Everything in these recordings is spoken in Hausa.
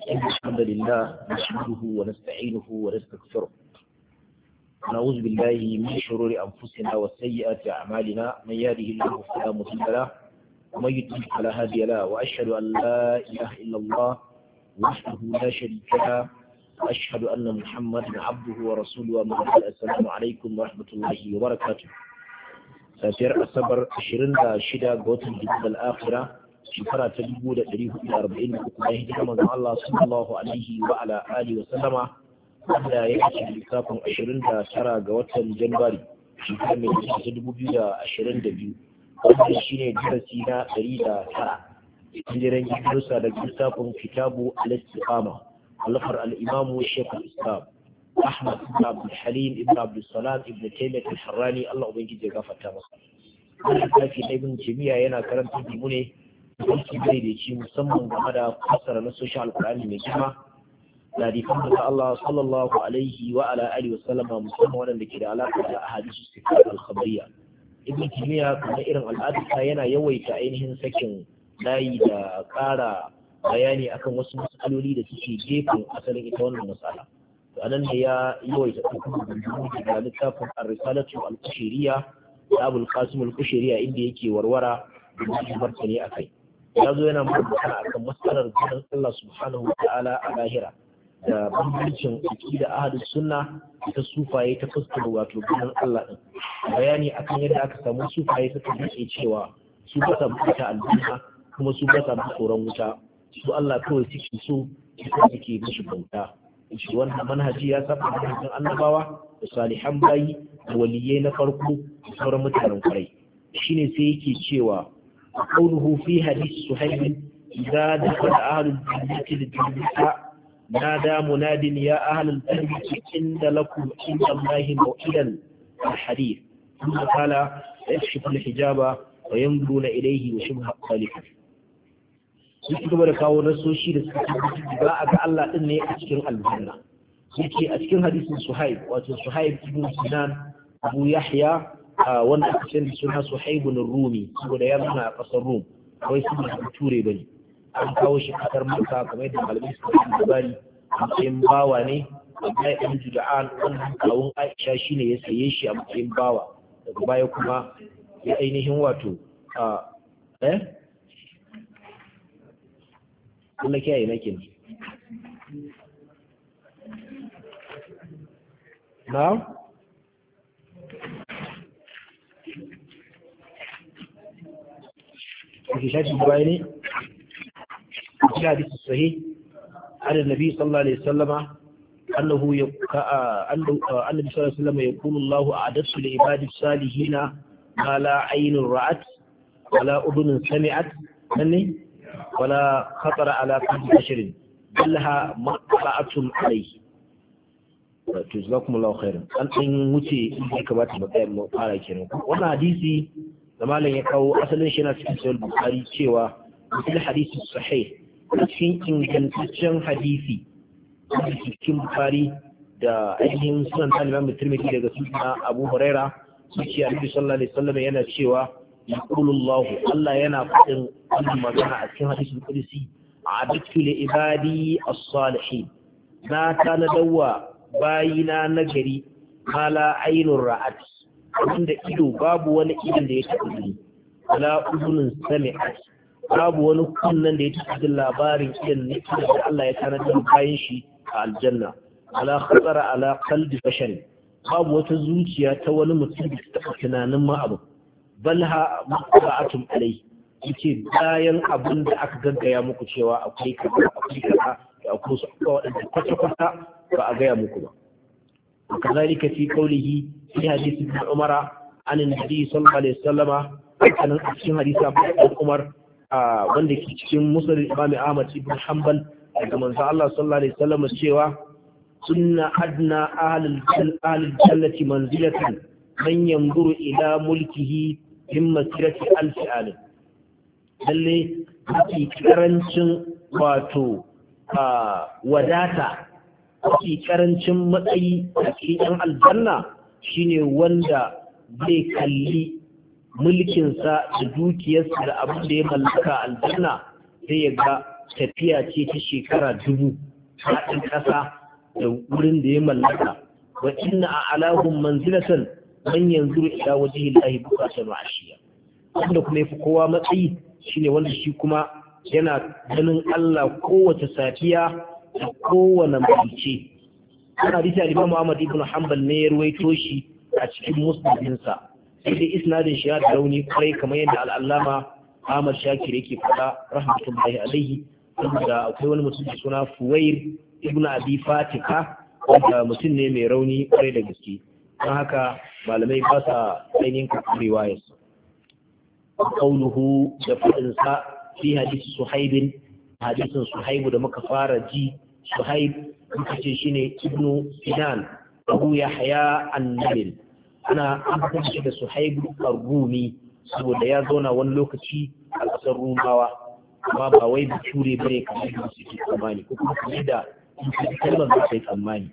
إن الحمد لله نحمده ونستعينه ونستغفره ونعوذ بالله من شرور أنفسنا وسيئات أعمالنا من يهده الله فلا مضل له ومن يضلل فلا هادي له وأشهد أن لا إله إلا الله وحده لا شريك له وأشهد أن محمدا عبده ورسوله وما بعد السلام عليكم ورحمة الله وبركاته. safiyar asabar 26 ga watan Jumadal Akhira shekara ta 1443 bayan hijirar manzon Allah sallallahu alaihi wa ala alihi wa sallama, wanda ya ce lissafin 29 ga watan Janairu shekarar mai ta 2022. Wannan shine darasi na 109 hijiran Idrisa da lissafin Kitabu al-Istiqama wallafar al-Imam Sheikh al-Islam Ahmad ibn Abdul Halim ibn Abdul Salam ibn Taymiyyah al-Harrani, Allah ubangiji ya gafarta masa. Wannan littafi na Ibn Taymiyyah yana karanta mu ne aiki bai da ci musamman game da fassara na social Al-Qur'ani mai girma da hadisan da Allah sallallahu alaihi wa ala alihi wa sallama, musamman wanda ke da alaka da ahadisu sifat al-khabariyya. Ibn Taymiyyah kuma irin al'adarsa yana yawaita ainihin sakin layi da ƙara bayani akan wasu matsaloli da suke gefen asalin ita wannan matsala. anan ne ya yawaita ɗaukar da littafin ar-risalatu al-kushairiyya da Abul Qasim al-Kushairiyya inda yake warwara da martani akai. Ya zo yana magana akan matsalar ganin Allah subhanahu wa ta'ala a lahira da bambancin aqida ahlus sunna da sufaye ta fuskar wato ganin Allah din. Bayani akan yadda aka samu sufaye suka dace cewa su ba sa buƙata aljanna kuma su ba sa tsoron wuta. Su Allah kawai suke so suke mishi bauta. shi wannan manhaji ya saba manhajin annabawa da salihan bayi da waliyai na farko da sauran mutanen kwarai. Shine sai yake cewa qawluhu fi hadith suhayb idza dakhala ahlul jannati al-jannata nada munadin ya ahlul jannati inda lakum inda allahi maw'idan al-hadith thumma qala yakshifu al-hijaba wa yanzuruna ilayhi wa shibha dhalika. Duk gaba da kawo nasoshi da suka tabbata ba a ga Allah din ne a cikin aljanna. Yake a cikin hadisin Suhaib, wato Suhaib ibn Sinan Abu Yahya, wanda aka ce suna Suhaib ibn Rumi saboda ya zama a kasar Rum, wai su ba ture bane. An kawo shi kasar Makka kamar yadda malamai suka yi labari, a matsayin bawa ne. Abdullahi ibn Juda'an wannan kawun Aisha shine ya saye shi a matsayin bawa. Daga baya kuma ya ainihin wato Allah kiyaye nake na في شاهد البخاري في حديث الصحيح عن النبي صلى الله عليه وسلم أنه النبي صلى الله عليه وسلم يقول الله أعددت لعباد الصالحين ما لا عين رأت ولا أذن سمعت ولا خطر على قلب بشر بلها مطلعتم عليه. jazakumullahu khairan. An wuce inda ka bata matsayin mu fara kenan. Wannan hadisi da malam ya kawo asalin shi na cikin sahih Bukhari cewa cikin hadisi sahih, cikin ingantaccen hadisi cikin Bukhari da ainihin sunan Imam Tirmidhi daga sunan Abu Huraira, sai Annabi sallallahu alaihi wasallam yana cewa يقول الله ينا فإن المجانا أتكلم حديث القدسي عددت لعبادي الصالحين ما كان دوا باينا نجري ما لا عين رأت عند إدو باب وانا إذن دي تقضي ولا أذن سمعت باب وانا كنا دي تقضي اللابارين إذن نكتب الله يتانا باينشي على الجنة ولا خطر على قلب بشر باب وتزوجيا تولى متنبت تقتنا نما أبو balha maqba'atun alai, yace bayan abin da aka gaggaya muku cewa akwai kaza da akwai su wadanda kwata-kwata ba a gaya muku ba. Kazalika fi qawlihi fi hadith ibn Umar an annabi sallallahu alaihi wasallama, kana cikin hadisi Abu Umar wanda ke cikin Musnad Imam Ahmad ibn Hanbal daga manzo Allah sallallahu alaihi wasallama cewa sunna adna ahlul jannati manzilatan man yanzuru ila mulkihi min masirati alfi alim. Lalle mafi karancin wato wadata, mafi karancin matsayi a cikin aljanna shine wanda zai kalli mulkinsa da dukiyarsa da abin da ya mallaka aljanna sai ya ga tafiya ce ta shekara 1000 faɗin ƙasa da wurin da ya mallaka wa inna a'lahum manzilatan man yanzuru ila wajhi llahi bukratan wa ashiya wanda kuma yafi kowa matsayi shine wanda shi kuma yana ganin Allah kowace safiya da kowane mace. Ana hadisi al-Imam Ahmad ibn Hanbal ne ya ruwaito shi a cikin musnadinsa sai dai isnadin shi ya rauni kai kamar yadda al-Allama Ahmad Shakir yake faɗa rahmatullahi alaihi saboda akwai wani mutum da suna Fuwair ibn Abi Fatika wanda mutum ne mai rauni kwarai da gaske don haka malamai ba sa ainihin kakurewa ya su ƙaunuhu da faɗinsa fi hadisi suhaibin hadisin suhaibu da muka fara ji suhaib muka ce shi ne ibnu sinan abu ya haya annabil ana amfani shi da suhaibu kargumi saboda ya zauna wani lokaci a ƙasar rumawa amma ba wai da ture bane kamar da su ke tsammani ko kuma kamar da kalmar da sai tsammani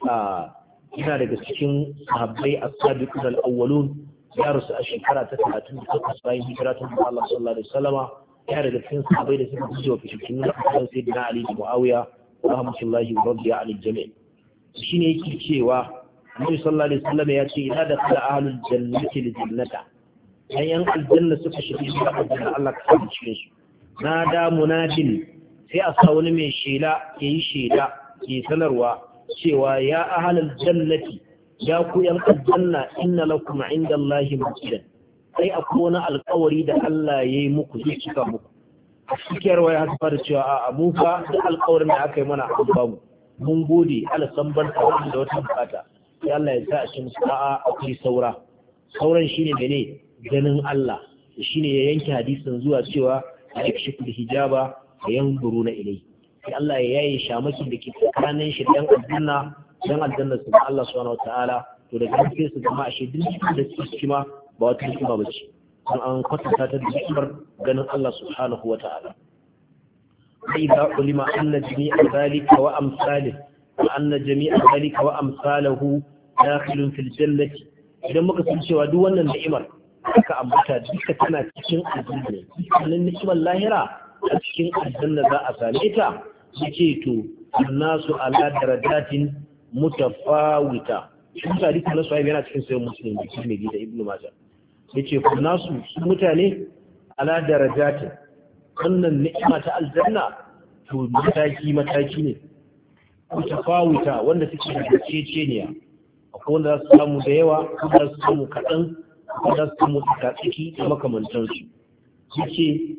yana daga cikin sahabbai as-sabiqun al-awwalun ya rusu a shekara ta 38 bayan hijira ta Allah sallallahu alaihi wasallama ya daga cikin sahabbai da suka fito wa fitinin na kan sayyidina Ali da Muawiya rahmatullahi wa radiya alil jami' shine yake cewa Annabi sallallahu alaihi wasallama ya ce idza dakhala ahlul jannati lil jannata yan aljanna suka shiga aljanna Allah ka sa cikin su nada munadin sai a sa wani mai shela yayi shela ke sanarwa cewa ya ahlal jannati ya ku yan aljanna inna lakum indallahi mawqidan sai akwai wani alƙawari da Allah yayi muku zai cika muku cikiyar waya haka fara cewa a mu fa da alƙawarin da aka yi mana an ba mu mun gode Allah san barka da wata bukata sai Allah ya sa a cikin sa'a akwai sauran shine mene ganin Allah shine ya yanke hadisin zuwa cewa yakshifu hijaba yanzuruna ilayhi sai Allah ya yaye shamakin da ke tsakanin shi dan aljanna su ga Allah subhanahu wataala to da gaske su zama a shedin da suke ciki ma ba wata hikima bace dan an kwatanta ta da hikimar ganin Allah subhanahu wataala sai da ulima anna jami'a zalika wa amsalih wa anna jami'a zalika wa amsalahu dakhilun fil jannati idan muka san cewa duk wannan ni'imar aka ambata duka tana cikin aljanna wannan ni'imar lahira a cikin aljanna za a same ta yace to annasu ala darajatin mutafawita shi hadisi na sahih yana cikin sahih muslim da Tirmidhi da Ibn Majah yace annasu mutane ala darajatin wannan ni'ima ta aljanna to mataki ne mutafawita wanda suke da ceceniya akwai wanda za su samu da yawa wanda za su samu kaɗan wanda za su samu tsaki da makamantansu yace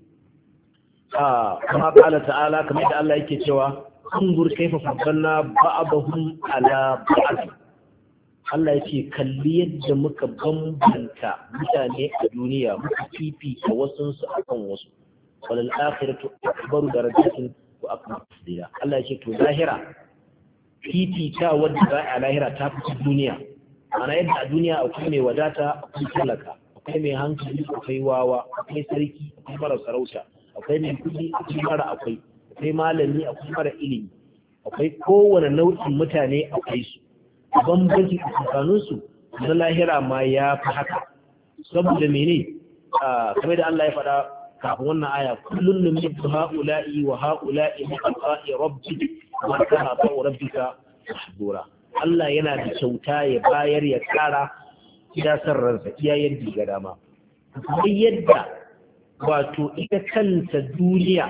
kama ƙala ta'ala kamar da Allah yake cewa ungur kaifa faddalna ba'dahum ala ba'd Allah yake kalli yadda muka bambanta mutane a duniya muka fifita wasu su akan wasu walal akhiratu akbaru darajatin wa akbaru tafdila Allah yake to lahira fifita wanda za a lahira ta fi duniya ana yadda a duniya akwai mai wadata akwai talaka akwai mai hankali akwai wawa akwai sarki akwai mara sarauta akwai mai kudi akwai mara akwai malami akwai mara ilimi akwai kowane nau'in mutane akwai su bambanci tsakanin su na lahira ma ya fi haka saboda mene kamar da Allah ya faɗa kafin wannan aya kullun numiddu ha'ula'i wa ha'ula'i min ata'i rabbik wa kana ta'u rabbika mahdura Allah yana da kyauta ya bayar ya kara san ransa iya yadda ga dama kuma yadda wato ita kanta duniya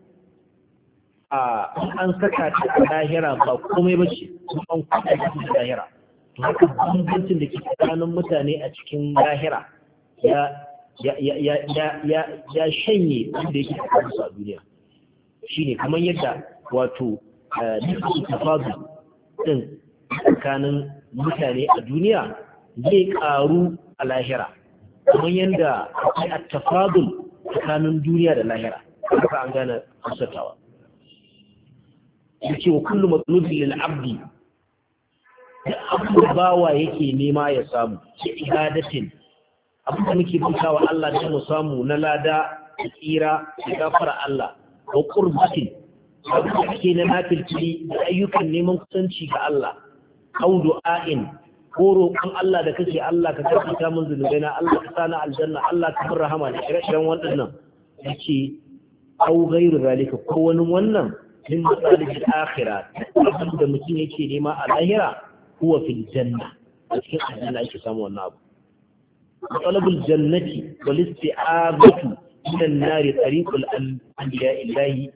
an saka ta a lahira ba komai ba ce an kuɗa ta da lahira to haka bambancin da ke tsakanin mutane a cikin lahira ya shanye wanda yake tsakanin su a duniya shine kamar yadda wato nufin tafadu din tsakanin mutane a duniya zai karu a lahira kamar yadda akwai at-tafadul tsakanin duniya da lahira haka an gane amsatawa yace wa kullu matlubin lil abdi da abu bawa yake nema ya samu shi ibadatin abin da muke bautawa Allah da mu samu na lada da tsira da gafara Allah wa qurbatin abin da kake na nafilci da ayyukan neman kusanci ga Allah au du'ain ko roƙon Allah da kake Allah ka karɓa min zunubaina Allah ka sa na aljanna Allah ka bar rahama da ire-iren waɗannan yace au ghairu zalika ko wani wannan min masalihil akhirah abin da mutum yake nema a lahira huwa fil janna a cikin aljanna ake samu wannan abu talabul jannati wal isti'abatu min an-nar tariqul anbiya illahi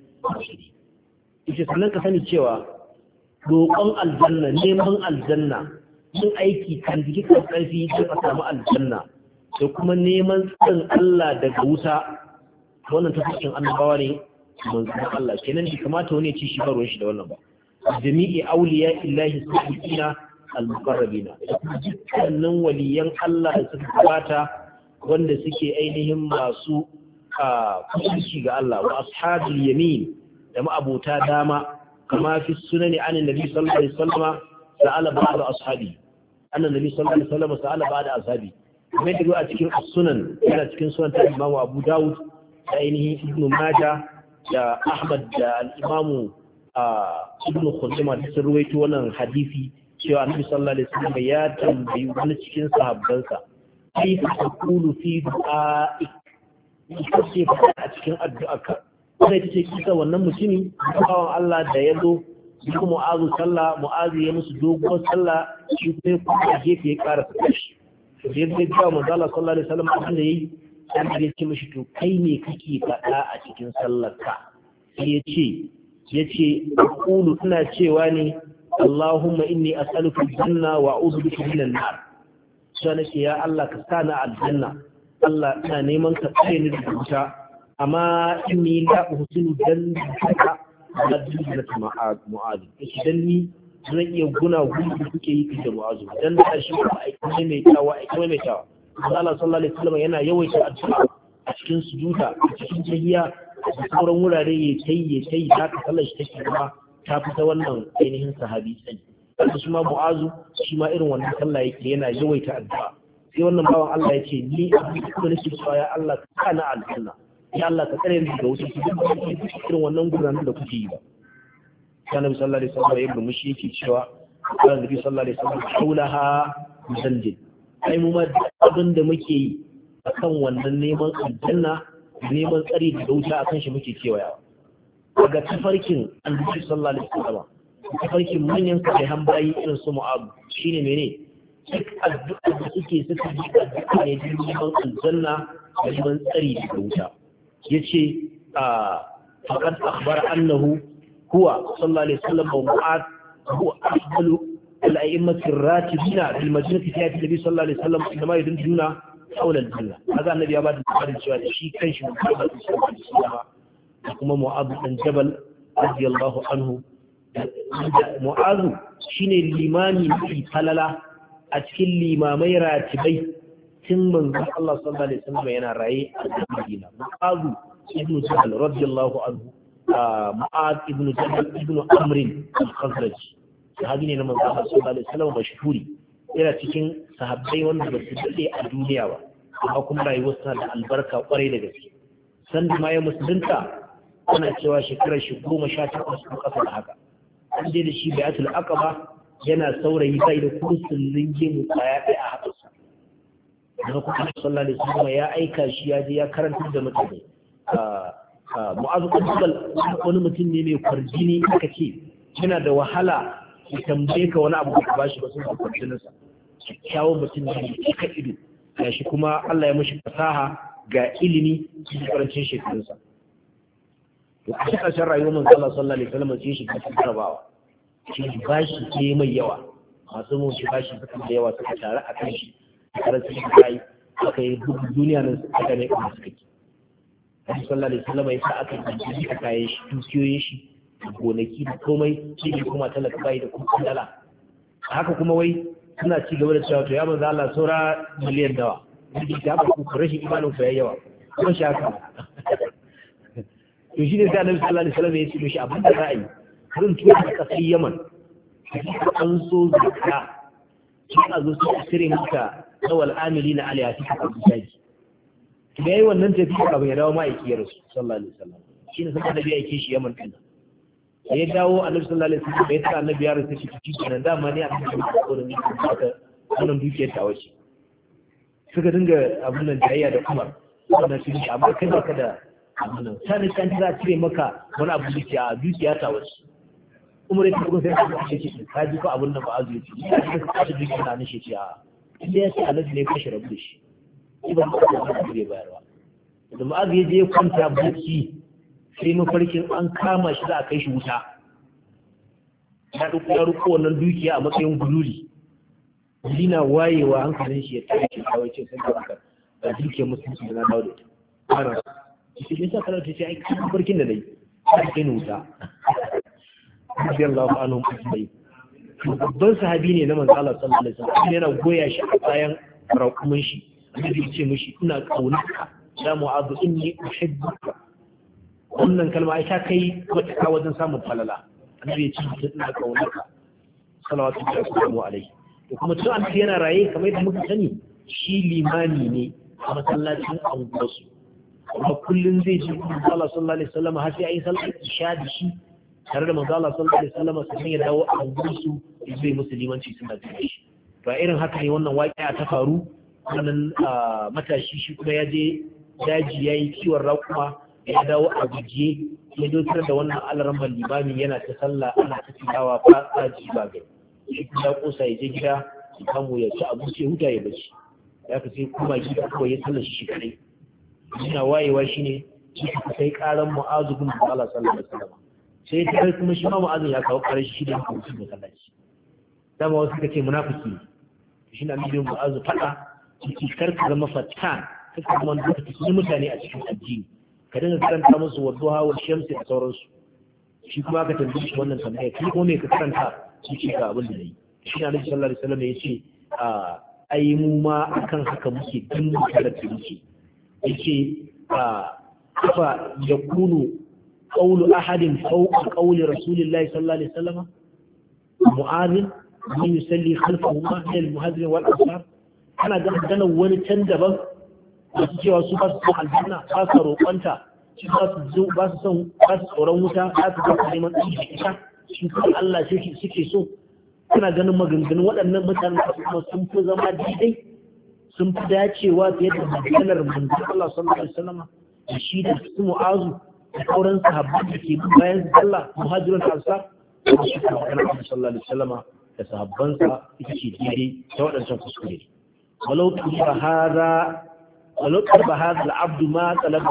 ita sannan ka sani cewa roƙon aljanna neman aljanna yin aiki kan jiki kan ƙarfi don a samu aljanna da kuma neman tsarin Allah daga wuta wannan tafikin annabawa ne manzon Allah kenan bai kamata wani ya ci shi barwan shi da wannan ba jami'i awliya illahi subhanahu al-muqarrabina dukkanin waliyan Allah da suka gabata wanda suke ainihin masu kusanci ga Allah wa ashabul yamin da ma'abota dama kama fi sunani an annabi sallallahu alaihi wasallam sa'ala ba'd ashabi annabi sallallahu alaihi wasallam sa'ala ba'd ashabi kuma da a cikin sunan yana cikin sunan ta Imam Abu Dawud da ainihin Ibn Majah da Ahmad da al-Imam Ibn Khuzaimah da sun ruwaito wannan hadisi cewa annabi sallallahu alaihi wasallam ya tambayi wani cikin sahabbansa kai ka taqulu fi du'a'i kace a cikin addu'arka sai ta ce kisa wannan mutumi bawan Allah da ya zo duk mu'azu sallah mu'azu ya musu doguwar sallah shi kuma gefe ya ƙara fita shi to da ya ga manzo Allah sallallahu alaihi wasallam abin da yayi sai ya ce mishi to kai ne kake faɗa a cikin sallarka sai yace aqulu ina cewa ne Allahumma inni as'aluka al-janna wa a'udhu bika minan nar sai nake ya Allah ka sa na aljanna Allah ina neman ka tsare ni daga wuta amma inni la uhsinu dannaka da dinka mu'az idan ni zan iya guna gudu da kuke yi da mu'azu dan da shi ba aiki mai tawa Allah sallallahu alaihi wasallam yana yawaita addu'a a cikin sujuda a cikin tahiyya da sauran wurare ya tayi ta ka sallar shi take kuma ta fita wannan ainihin sahabi sai kuma shi ma mu'azu shi ma irin wannan sallah yake yana yawaita addu'a sai wannan bawan Allah yake ni abin da nake cewa ya Allah ka kana aljanna ya Allah ka tsare ni daga wuta irin wannan gudanar da kuke yi ba Annabi sallallahu alaihi wasallam ya burmushi yake cewa Annabi sallallahu alaihi wasallam haulaha zanjin ai mu ma abin da muke yi akan wannan neman aljanna neman tsari da wuta akan shi muke kewayawa daga tafarkin Annabi sallallahu alaihi wasallam tafarkin manyan sahihan bayi irin su Mu'adh shine mene duk addu'a da suka yi addu'a ne neman aljanna da neman tsari da wuta yace faqad akhbara annahu huwa sallallahu alaihi wasallam wa Mu'adh huwa afdalu al-a'immati ar-ratibina bil madinati fi nabi sallallahu alaihi wasallam inma yadununa hawla al-janna haka annabi ya bada tsarin cewa shi kanshi Muhammad sallallahu alaihi wasallam kuma Mu'adh bin Jabal radiyallahu anhu Mu'adh shine limami mai falala a cikin limamai ratibai tun manzon Allah sallallahu alaihi wasallam yana raye a Madina Mu'adh ibn Jabal radiyallahu anhu Mu'adh ibn Jabal ibn Amr al-Khazraj sahabi ne na manzon Allah sallallahu alaihi wasallam mashhuri yana cikin sahabbai wanda ba su dade a duniya ba amma kuma rayuwar sa da albarka kwarai da gaske san da mai musulunta ana cewa shekarar shi 18 ko kasa da haka an je da shi bayatul aqaba yana saurayi sai da kusullin gemu kaya ɗaya a haƙarsa da kuma sallallahu alaihi wasallam ya aika shi ya je ya karanta da mutane Mu'adh bin Jabal wani mutum ne mai kwarjini aka ce yana da wahala ya tambaye ka wani abu da ba shi ba sun kwarjinin sa kyawun mutum ne cika ido ga shi kuma Allah ya mishi fasaha ga ilimi cikin karancin shekarunsa to a cikin ƙarshen rayuwar manzo Allah sallallahu alaihi wasallam sai shi cikin jarabawa shi bashi ke mai yawa masu mun shi bashi suka da yawa suka tare a kan shi karanci shi kai aka yi duniya nan suka ne kuma suka ki Annabi sallallahu alaihi wasallam ya sa aka yi shi aka yi shi dukiyoyin shi gonaki da komai shi ne kuma talaka bai da kuma dala haka kuma wai suna ci gaba da cewa to ya manzo Allah saura miliyan dawa duk da ba ku rashin imanin ku yayi yawa kuma shi haka to shi ne sai Annabi sallallahu alaihi wasallam ya ce mishi abin da za a yi karin tuwa a ƙasar Yaman an so zakka shi a zo su cire maka tsawal amili na aliyah suka kabu shaji da yayi wannan tafiya kafin ya dawo ma'aiki ya rasu sallallahu alaihi wasallam shi ne sai Annabi ya aike shi Yaman din da ya dawo Annabi sallallahu alaihi wasallam ya tsaya Annabi ya rasu shi kenan dama ne Annabi ya ko da ni aka wannan dukiyar ta wace suka dinga abun nan jayya da Umar wannan shi amma kai baka da abunan sai kan za a cire maka wani abu dukiya ta wasu umar yake ko sai ka ce ka ji ko abun nan ba azu yace ya ce ka ji dukiya na nishe ce a inda ya ce alaji ne ka shirabu da shi iban ba ka da bayarwa da ma'azu ya je ya kwanta bacci sai mafarkin an kama shi za a kai shi wuta ya ruko wannan dukiya a matsayin gululi dina wayewa hankalin shi ya tashi kawai ce sai da dukiyar musulunci da na dawo da ita ana shi ne sa kana ta ce ai kan barkin da nayi sai kai wuta radiyallahu anhu ajma'in babban sahabi ne na manzo Allah sallallahu alaihi wasallam yana goya shi a bayan rakumin shi annabi ya ce mishi ina kaunarka ya mu'adhu inni uhibbuka wannan kalma ai ta kai matuƙa wajen samun falala annabi ya ce ina kaunarka sallallahu alaihi to kuma tun annabi yana raye kamar yadda muka sani shi limani ne a masallacin anguwarsu kuma kullum zai ji manzo Allah sallallahu alaihi wasallam har sai ayi sallar isha da shi tare da manzo Allah sallallahu alaihi wasallam sai ya dawo a anguwarsu zai musulmanci suna da shi to irin haka ne wannan waƙiya ta faru wannan matashi shi kuma ya je daji yayi kiwon raƙuma ya dawo a guje ya dokar da wannan alaramban limami yana ta sallah ana ta tilawa fasaji ba gai shi kuma ya kosa ya je gida ya kamo ya ci abinci ya huta ya bace ya ka sai kuma gida kawai ya sallar shi kadai yana wayewa shine shi ka kai karan mu'azu bin Allah sallallahu alaihi wasallam sai ta kuma shi ma mu'azu ya kawo karar shi da mutum da sallaci dama wasu suka ce munafiki shi na nufin mu'azu fada ciki karka zama fatan kaka zama da ta mutane a cikin addini ka dinga karanta musu wadduha wa shamsi da sauransu shi kuma ka tambaye shi wannan tambaya kai kuma me ka karanta shi ce ga abin da nayi shi na Annabi sallallahu alaihi wasallam yace ai mu ma akan haka muke din karatu muke yace kafa yakunu qawlu ahadin fawqa qawli rasulillahi sallallahu alaihi wasallam mu'adhin man yusalli khalfahu ma min al-muhajirin wal ansar ana ganin wani can daban masu cewa su ba su son aljanna ba su roƙonta su ba su son ba su tsoron wuta ba su ba su neman tsari da ita shi kuma Allah sai suke so kana ganin maganganun waɗannan mutanen da kuma sun fi zama daidai sun fi dacewa fiye da maganar manzon Allah sallallahu alaihi wasallam da shi da su mu'azu da sauran sahabban da ke bayan sallah muhajirun ansar da shi kuma maganar Allah sallallahu alaihi wasallam da sahabbansa ita ce daidai ta waɗancan kuskure walau tuba hada ولو طلب هذا العبد ما طلب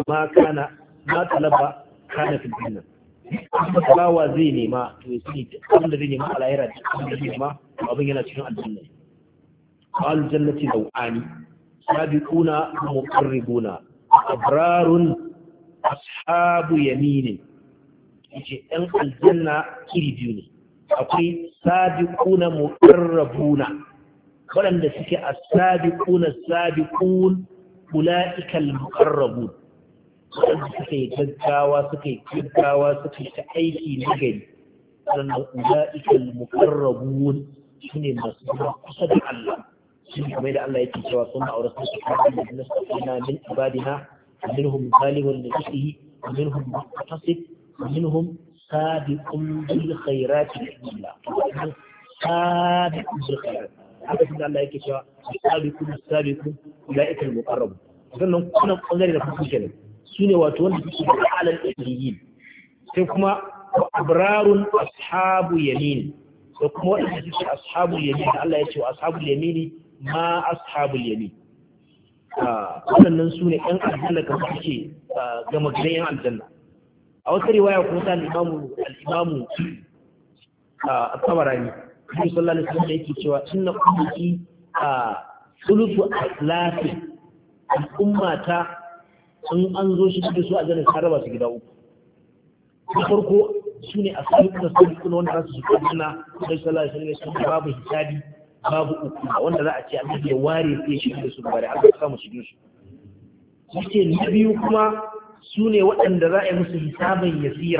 كان في الجنة bawa zai nema to ya sani abin da zai nema a lahira da abin da zai nema abin yana cikin aljanna qal jannati dawani sabiquna muqarribuna abrarun ashabu yamin yace ɗan aljanna iri biyu ne akwai sabiquna muqarrabuna waɗanda suke as-sabiquna sabiqun أولئك المقربون suka yi gaggawa suka yi ta aiki na gari sannan ula'ikal muqarrabun shine masu zuwa kusa da Allah shine kamar da Allah yake cewa sun aure su cikin da nasina min ibadina minhum zalimun li nafsihi wa minhum muqtasid wa minhum sabiqun bil khairati billah sabiqun bil khairati haka shi Allah yake cewa sabiqun ula'ikal muqarrabun sannan kuna bangare da kuke kenan sune wato wanda suke da alal ilmiyin sai kuma abrarun ashabu yamin da kuma wanda suke ashabu yamin Allah ya ce wa ashabul yamin ma ashabul yamin wannan sune ɗan aljanna kamar suke gama gidan yan aljanna a wata riwaya kuma ta al-imamu at-Tabarani Nabi sallallahu alaihi wasallam yake cewa inna ummati sulufu aslafi al'ummata in an zo shi da su a jannar ta raba su gida uku na farko su ne a sabiquna wanda za su shiga janna Nabi sallallahu alaihi wasallam babu hisabi babu uku wanda za a ce annabi ya ware sai shi da su bare aka samu shige su yace na biyu kuma su ne waɗanda za a yi musu hisaban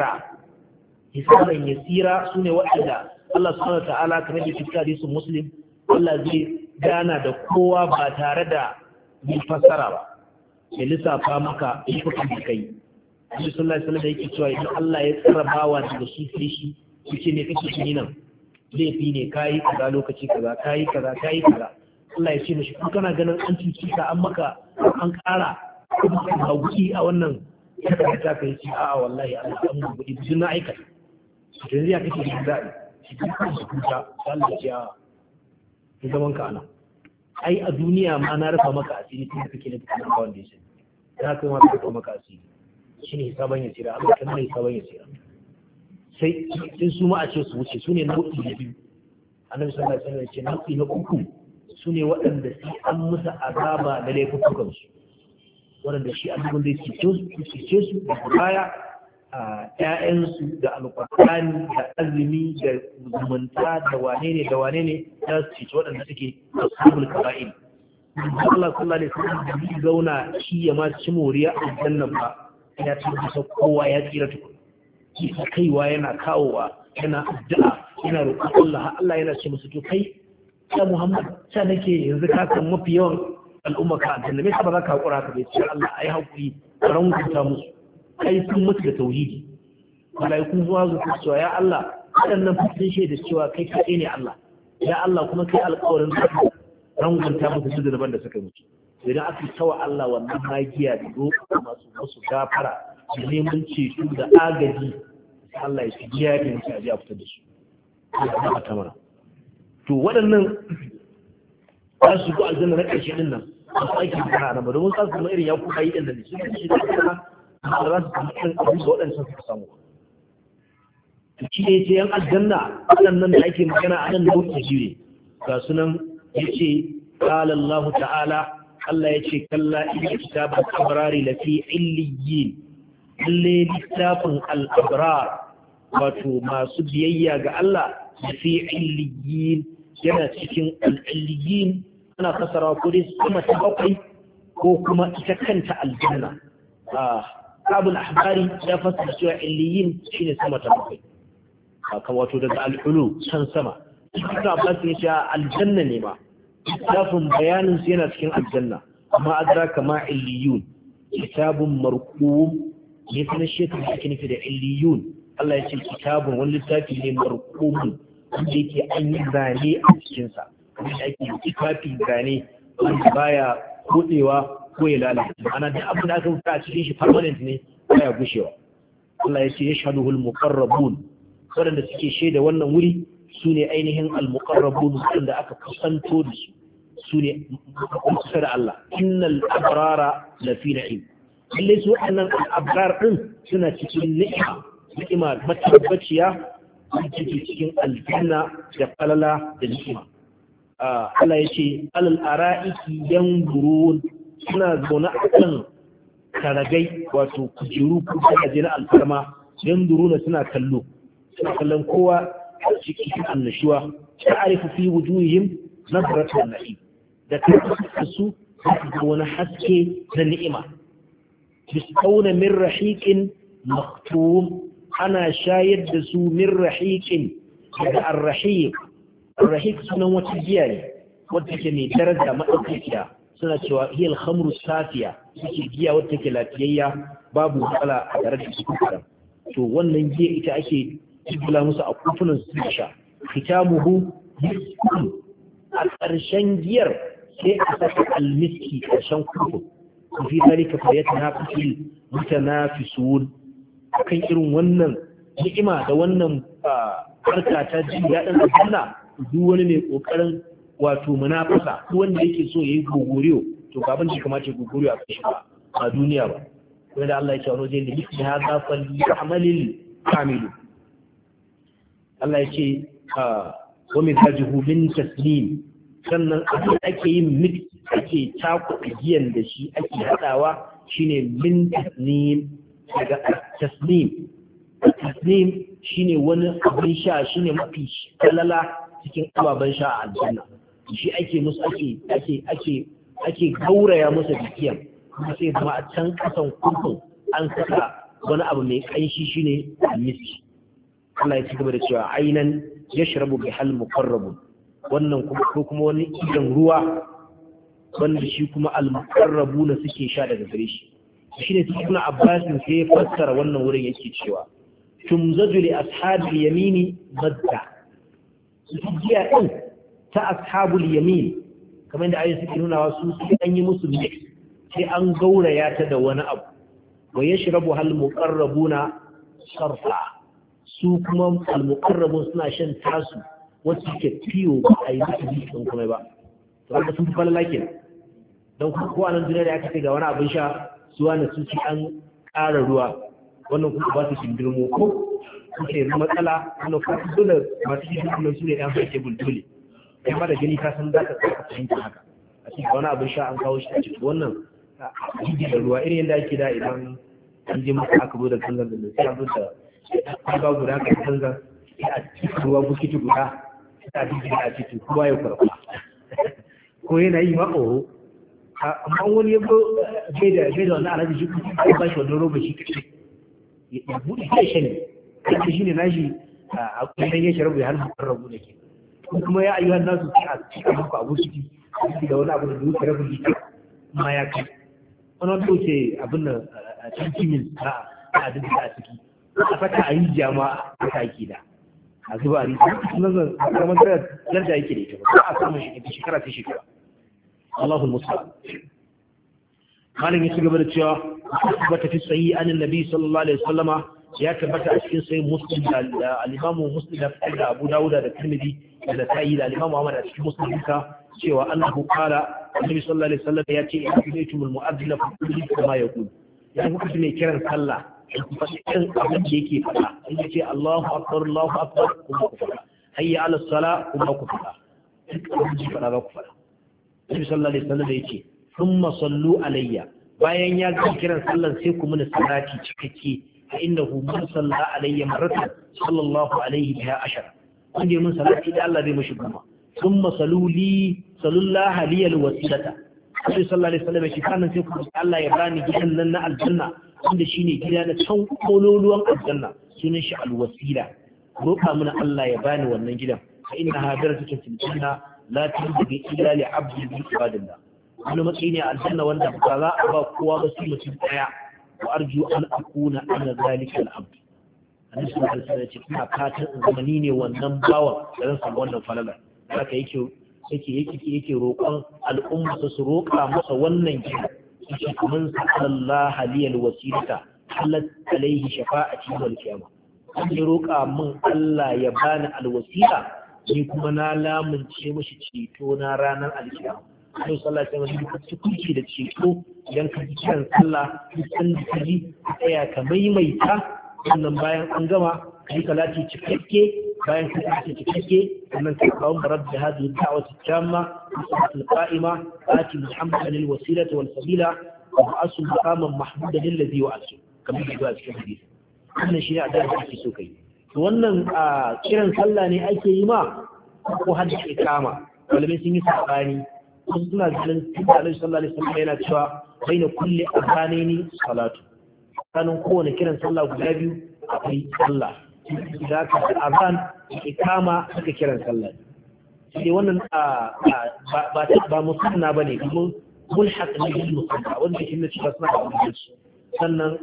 yasira su ne waɗanda Allah subhanahu wa ta'ala kamar da cikin hadisin Muslim Allah zai gana da kowa ba tare da yin fassara ba ya lissafa maka ikon da kai Allah sallallahu alaihi wasallam yake cewa idan Allah ya tsara bawa daga shi sai shi yace ne kake yi nan laifi ne kai kaza lokaci kaza kai kaza Allah ya ce mishi kun kana ganin an cuci ka an maka an ƙara kuma haguki a wannan ya ka ta kai ce a'a wallahi Allah an mu gudi duk na aikata to yanzu ya kace da da'i shi kan su kuta Allah ya ki zaman ka ana ai a duniya ma na rufa maka asiri tun kake ne kuma ba wanda ya sani da kai ma ka rufa maka asiri shine hisaban ya tsira Allah kan mai hisaban ya tsira sai su ma a ce su wuce su ne nau'i na biyu annabi sallallahu alaihi wasallam ya ce nau'i na uku su ne waɗanda sai an musu azaba da laifukansu waɗanda shi annabin zai cice su da baya a ƴaƴansu da alƙur'ani da azumi da zumunta da wane ne za su cice waɗanda suke ashabul kaba'ir Allah sallallahu alaihi wasallam da zai zauna shi ya ma ci moriya a jannan ba ya tabbata kowa ya tsira tukun shi kaiwa yana kawowa yana addu'a yana roƙon Allah yana ce musu to kai ya Muhammad ta nake yanzu ka san mafi yawan al'umma ka aljanna me yasa ba za ka hakura ka bai ce Allah ai hakuri ran kunta musu kai sun mutu da tauhidi malaikun zuwa zuwa cewa ya Allah waɗannan fitin shaida cewa kai kaɗai ne Allah ya Allah kuma kai alƙawarin zaka ran kunta musu da daban da suka mutu idan aka tawa Allah wannan magiya da roƙo masu gafara da neman ceto da agaji Allah ya ci giya da mutu a ji a fitar da su Allah ta mara to waɗannan za su go aljanna na ƙarshe din nan ba su aiki da ba domin za su zama irin ya kuka yi ɗin da ne su ne shi da kuma da za su samu irin abin da waɗannan suka samu to shi ne ce yan aljanna waɗannan da ake magana a nan nau'i biyu ne ga sunan ya ce qala Allah ta'ala Allah ya ce kalla inna kitabal abrari lafi illiyin lalle littafin al-abrar wato masu biyayya ga Allah lafi illiyin yana cikin al'illiyin ana fasara ko dai sama ta bakwai ko kuma ita kanta aljanna abul ahbari ya fasara cewa illiyin shine sama ta bakwai kan wato daga al'ulu can sama ibn abbas ya ce aljanna ne ma littafin bayanin su yana cikin aljanna amma adraka ma illiyun kitabun marqum ne sanin shekar da ake nufi da illiyun Allah ya ce kitabun wani littafi ne marqumun wanda yake an yi zane a cikinsa wanda ake littafi zane wanda baya kodewa ko ya lalata ana da abin da aka wuta a cikin shi permanent ne baya gushewa Allah ya ce yashhaduhul muqarrabun wanda suke shaida wannan wuri sune ainihin al-muqarrabun wanda aka kusanto da su ne kusa da Allah innal abrara lafi na'im lalle su waɗannan al-abrar din suna cikin ni'ima matabbaciya ciki cikin aljanna da falala da ni'ima Allah ya ce alal ara'iki yanzurun suna zaune a kan karagai wato kujeru ko kaje na alfarma yanzuruna suna kallon kowa cikin annashuwa ta'arifu fi wujuhihim nadratu na'im da su da wani haske na ni'ima bisqawna min rahiqin maktum ana shayar da su min rahiqin daga ar-rahiq ar-rahiq sunan wata giya ne wadda ke mai daraja madaukakiya suna cewa hiya al-khamru safiya take giya wadda take lafiyayya babu matsala a tare da su to wannan giya ita ake jibla musu a kufunan su sha khitamuhu miskun a ƙarshen giyar sai a saka al-miski ƙarshen kufun fi zalika falyatanafisul mutanafisun kan irin wannan ni'ima da wannan harka ta jin daɗin aljanna duk wani mai ƙoƙarin wato munafasa duk wanda yake so yayi gogoriyo to gaban da kamata ya gogoriyo a kashi ba a duniya ba wanda Allah ya ce wani wajen da mithli hadha falyamalil kamilu Allah ya ce wa mizajuhu min tasnim sannan abin ake yin mix ake cakuɗa giyan da shi ake haɗawa shine min tasnim daga tasnim tasnim shine wani abin sha shine mafi kalala cikin ababen sha a aljanna shi ake musu ake gauraya musu bikiyan kuma sai zama a can kasan kurkun an saka wani abu mai kanshi shine almiski Allah ya ci gaba da cewa ainan yashrabu bihal muqarrabun wannan kuma wani idan ruwa wanda shi kuma al-muqarrabuna suke sha daga gare shi shine ibn Abbas sai ya fassara wannan wurin yake cewa tumzaju li ashabil yamini madda jiya din ta ashabul yamin kamar da ayoyi suke nuna su sai an yi musu mix sai an gauraya ta da wani abu wa yashrabu hal muqarrabuna sarfa su kuma al muqarrabun suna shan tasu wacce ke fiyo ba a yi musu bikin kuma ba to haka sun fi falala kenan don ko a nan duniya da aka ce ga wani abin sha su wani su ci an ƙara ruwa wannan kuma ba su shindirmo ko suke yanzu matsala wannan kuma dole masu shi kuma su ne ɗan fake bulbule kai ma da gani ka san za ka tsaka fahimta haka a cikin wani abin sha an kawo shi a cikin wannan jiji da ruwa irin yadda ake da idan an je maka aka zo da kanzan da sai an zo da kwalba guda ka kanzan sai a cikin ruwa bukiti guda sai a jiji a cikin kowa ya kwarfa ko yana yi ma ƙoro amma wani ya zo bai da wani alaji shi kuma ya ba shi wani roba shi kaɗai ya buɗe kai shi ne kai shi ne nashi a kusan ya sharabu ya hannun rabu da ke kuma ya ayyuhan nasu sai a cikin muku abu ciki da wani abu da duk rabin lita ma ya kai wani wanda wuce abin nan a cikin mil a duk da a ciki a saka a yi jama'a a kaki da a zuba a rita suna zan kamar da yake da ita ba a samun shekara ta shekara Allahul Musa malin ya ci gaba da cewa ba ta fi sayi anin nabi sallallahu alaihi wasallama ya tabbata a cikin sai muslim da al-imamu muslim da Abu Dawud da Tirmidhi da Tayi da al-imamu Ahmad a cikin muslim ka cewa annahu qala annabi sallallahu alaihi wasallam ya ce in kuntum al-mu'adhdhin fa kullu kama yaqul ya kuka ne kiran sallah ku faɗi irin abin da yake faɗa in yace Allahu akbar kuma ku faɗa hayya ala salah kuma ku faɗa duk abin da faɗa za ku faɗa annabi sallallahu alaihi wasallam ya ce thumma sallu alayya bayan ya ga kiran sallan sai ku muni salati cikakke fa innahu man salla alayya marratan sallallahu alaihi biha ashara kun je mun salati da Allah zai mishi goma thumma sallallahu liyal wasilata sai sallallahu alaihi wasallam shi kanan sai ku Allah ya bani gidan nan na aljanna wanda shine gida na can kololuwan aljanna sunan shi alwasila roƙa mana Allah ya bani wannan gidan fa inna hadaratu fil janna la tudbi illa li abdi bi ibadillah wani matsayi ne aljanna wanda ba za a ba kowa ba sai mutum daya wa arju an akuna ana zalika al-abd annabi sallallahu alaihi wasallam ya ce ina fatan zamani ne wannan bawa da zan samu wannan falala haka yake roƙon al'umma su roƙa masa wannan gida yake kuma sallallahu aliyal wasilata halat alaihi shafa'ati wal qiyamah an roƙa min Allah ya bani alwasila ni kuma na lamunce mishi ceto na ranar alkiyama sai sallallahu alaihi wasallam duk kuci da ceto idan ka ji kiran sallah duk san da kaji tsaya ka maimaita wannan bayan an gama kai salati cikakke bayan ka ce cikakke sannan ka kawo rabbi hadhihi da'wati tamma salatul qa'ima ati muhammadan alwasilata wal fadila wa asu maqaman mahmudan alladhi wa'asu kamar da a cikin hadisi wannan shi ne a da ake so kai to wannan kiran sallah ne ake yi ma ko hadda ikama malamai sun yi sabani wasu suna ganin tunda Annabi sallallahu alaihi wasallam yana cewa baina kulli azanaini salatu kanin kowane kiran sallah guda biyu akwai sallah da ka azan ikama suka kiran sallah sai wannan ba musanna bane kuma mulhaq ne bil musanna wanda shi ne cewa suna da bambanci sannan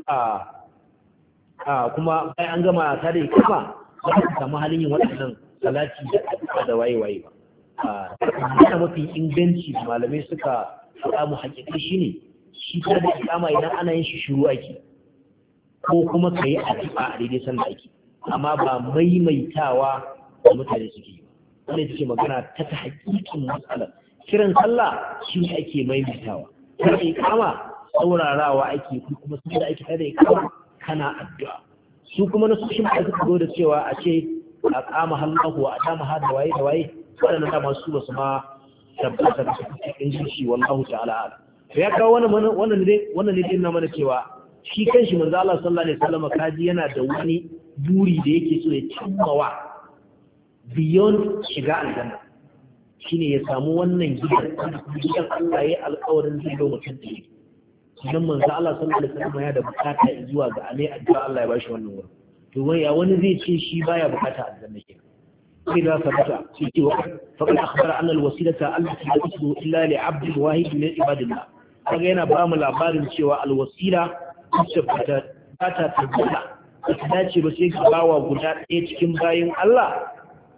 kuma bayan an gama ta da ikama za ka samu halin yin waɗannan salati da waye ba yana mafi inganci malamai suka faɗa mu haƙiƙi shine shi ta da ikama idan ana yin shi shiru ake ko kuma ka yi addu'a a daidai sanda ake amma ba maimaitawa da mutane suke yi wanda take magana ta haƙiƙin matsalar kiran sallah shi ne ake maimaitawa ta da ikama saurarawa ake kuma sun da ake ta da ikama kana addu'a su kuma na sushin da suka zo da cewa a ce a kama hallahu a dama har da waye waɗannan dama su ba su ma tabbata da cikin jinshi wallahu ta'ala ala to ya kawo wannan ne dai na mana cewa shi kanshi manzo Allah sallallahu alaihi wasallam kaji yana da wani buri da yake so ya cimmawa beyond shiga aljanna shine ya samu wannan gidan Allah ya alƙawarin zai ga mutum da yake idan manzo Allah sallallahu alaihi wasallam ya da bukata zuwa ga alai addu'a Allah ya bashi wannan wurin to wani zai ce shi baya bukata aljanna kenan sai da sabata sai ce wa faqad akhbara anna alwasilata allati la tuslu illa li 'abdin wahid min ibadillah kaga yana ba mu labarin cewa alwasila wacce ta tabbata ta dace ba sai ga bawa guda ɗaya cikin bayin Allah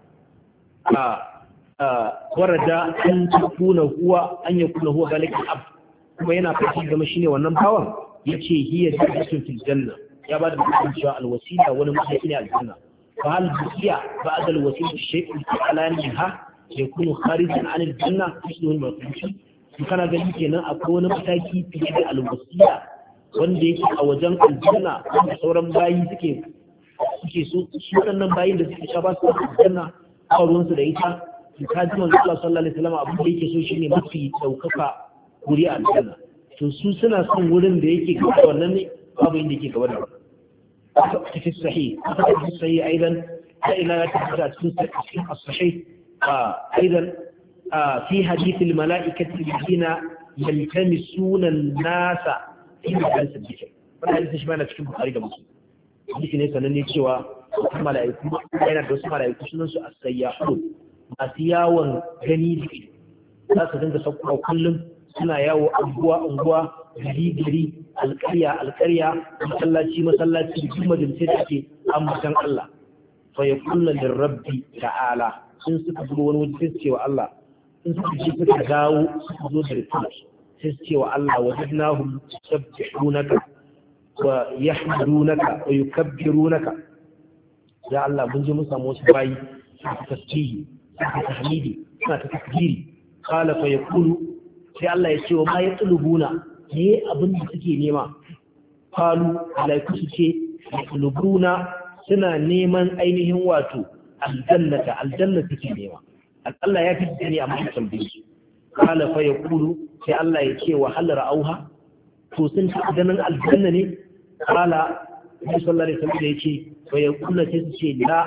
warada an yakuna huwa zalika al-abd kuma yana fatan zama shine wannan bawan yace hiya darajatun fil janna ya ba da mutum cewa alwasila wani mataki ne aljanna fa hal biya ba'da alwasila shay'un ala minha yakunu kharijan an aljanna ismuhu al-mafhum kana gani kenan akwai wani mataki fiye da alwasila wanda yake a wajen aljanna wanda sauran bayi suke so su waɗannan bayin da suke sha ba su aljanna a ruwansu da ita ka ji manzo Allah sallallahu alaihi wasallam abin da yake so shine mafi daukaka guri a aljanna to su suna son wurin da yake gaba da wannan ne babu inda yake gaba da wannan fi sahih fi sahih aidan ila ya tabbata cikin as-sahih aidan fi hadith al-mala'ikati alladhina yaltamisuna an-nasa fi majalis al-dhikr wannan hadisi shi mana cikin Bukhari da Muslim hadisi ne sananne cewa mala'iku yana da wasu mala'iku sunan su as-sayyahun masu yawon gani da ido za su dinga sauƙaƙa kullum suna yawo unguwa gari alƙarya masallaci da duk majalisai da ake ambatan Allah fa ya kullum da rabbi ta'ala in suka zo wani waje sai su ce wa Allah in suka ji suka dawo suka zo da report sai su ce wa Allah wajadnahum yusabbihunaka wa yahmadunaka wa yukabbirunaka ya Allah mun ji mun samu wasu bayi su tasbihi suna tahmidi suna ta takbiri qala fa yaqulu sai Allah ya ce wa ma yatlubuna ne abin da suke nema qalu malaiku su ce yatlubuna suna neman ainihin wato aljanna suke nema Allah ya fitta ne amma tambaye su qala fa yaqulu sai Allah ya ce wa hal ra'auha to sun ta ganin aljanna ne qala sallallahu alaihi wasallam ya ce fa yaqulu sai su ce la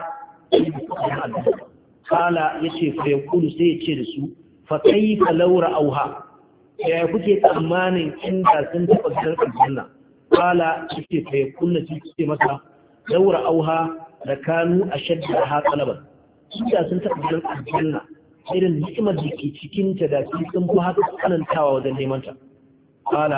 kala ya ce fa ya kulu sai ya ce da su fa kaifa laura auha ya kuke tsammanin inda sun taɓa gidan aljanna kala ya ce fa ya kulu sai ce masa laura auha da kanu a shadda ha kalaban inda sun taɓa gidan aljanna irin ni'imar da ke cikin ta da sun fi haka tsanantawa wajen neman ta kala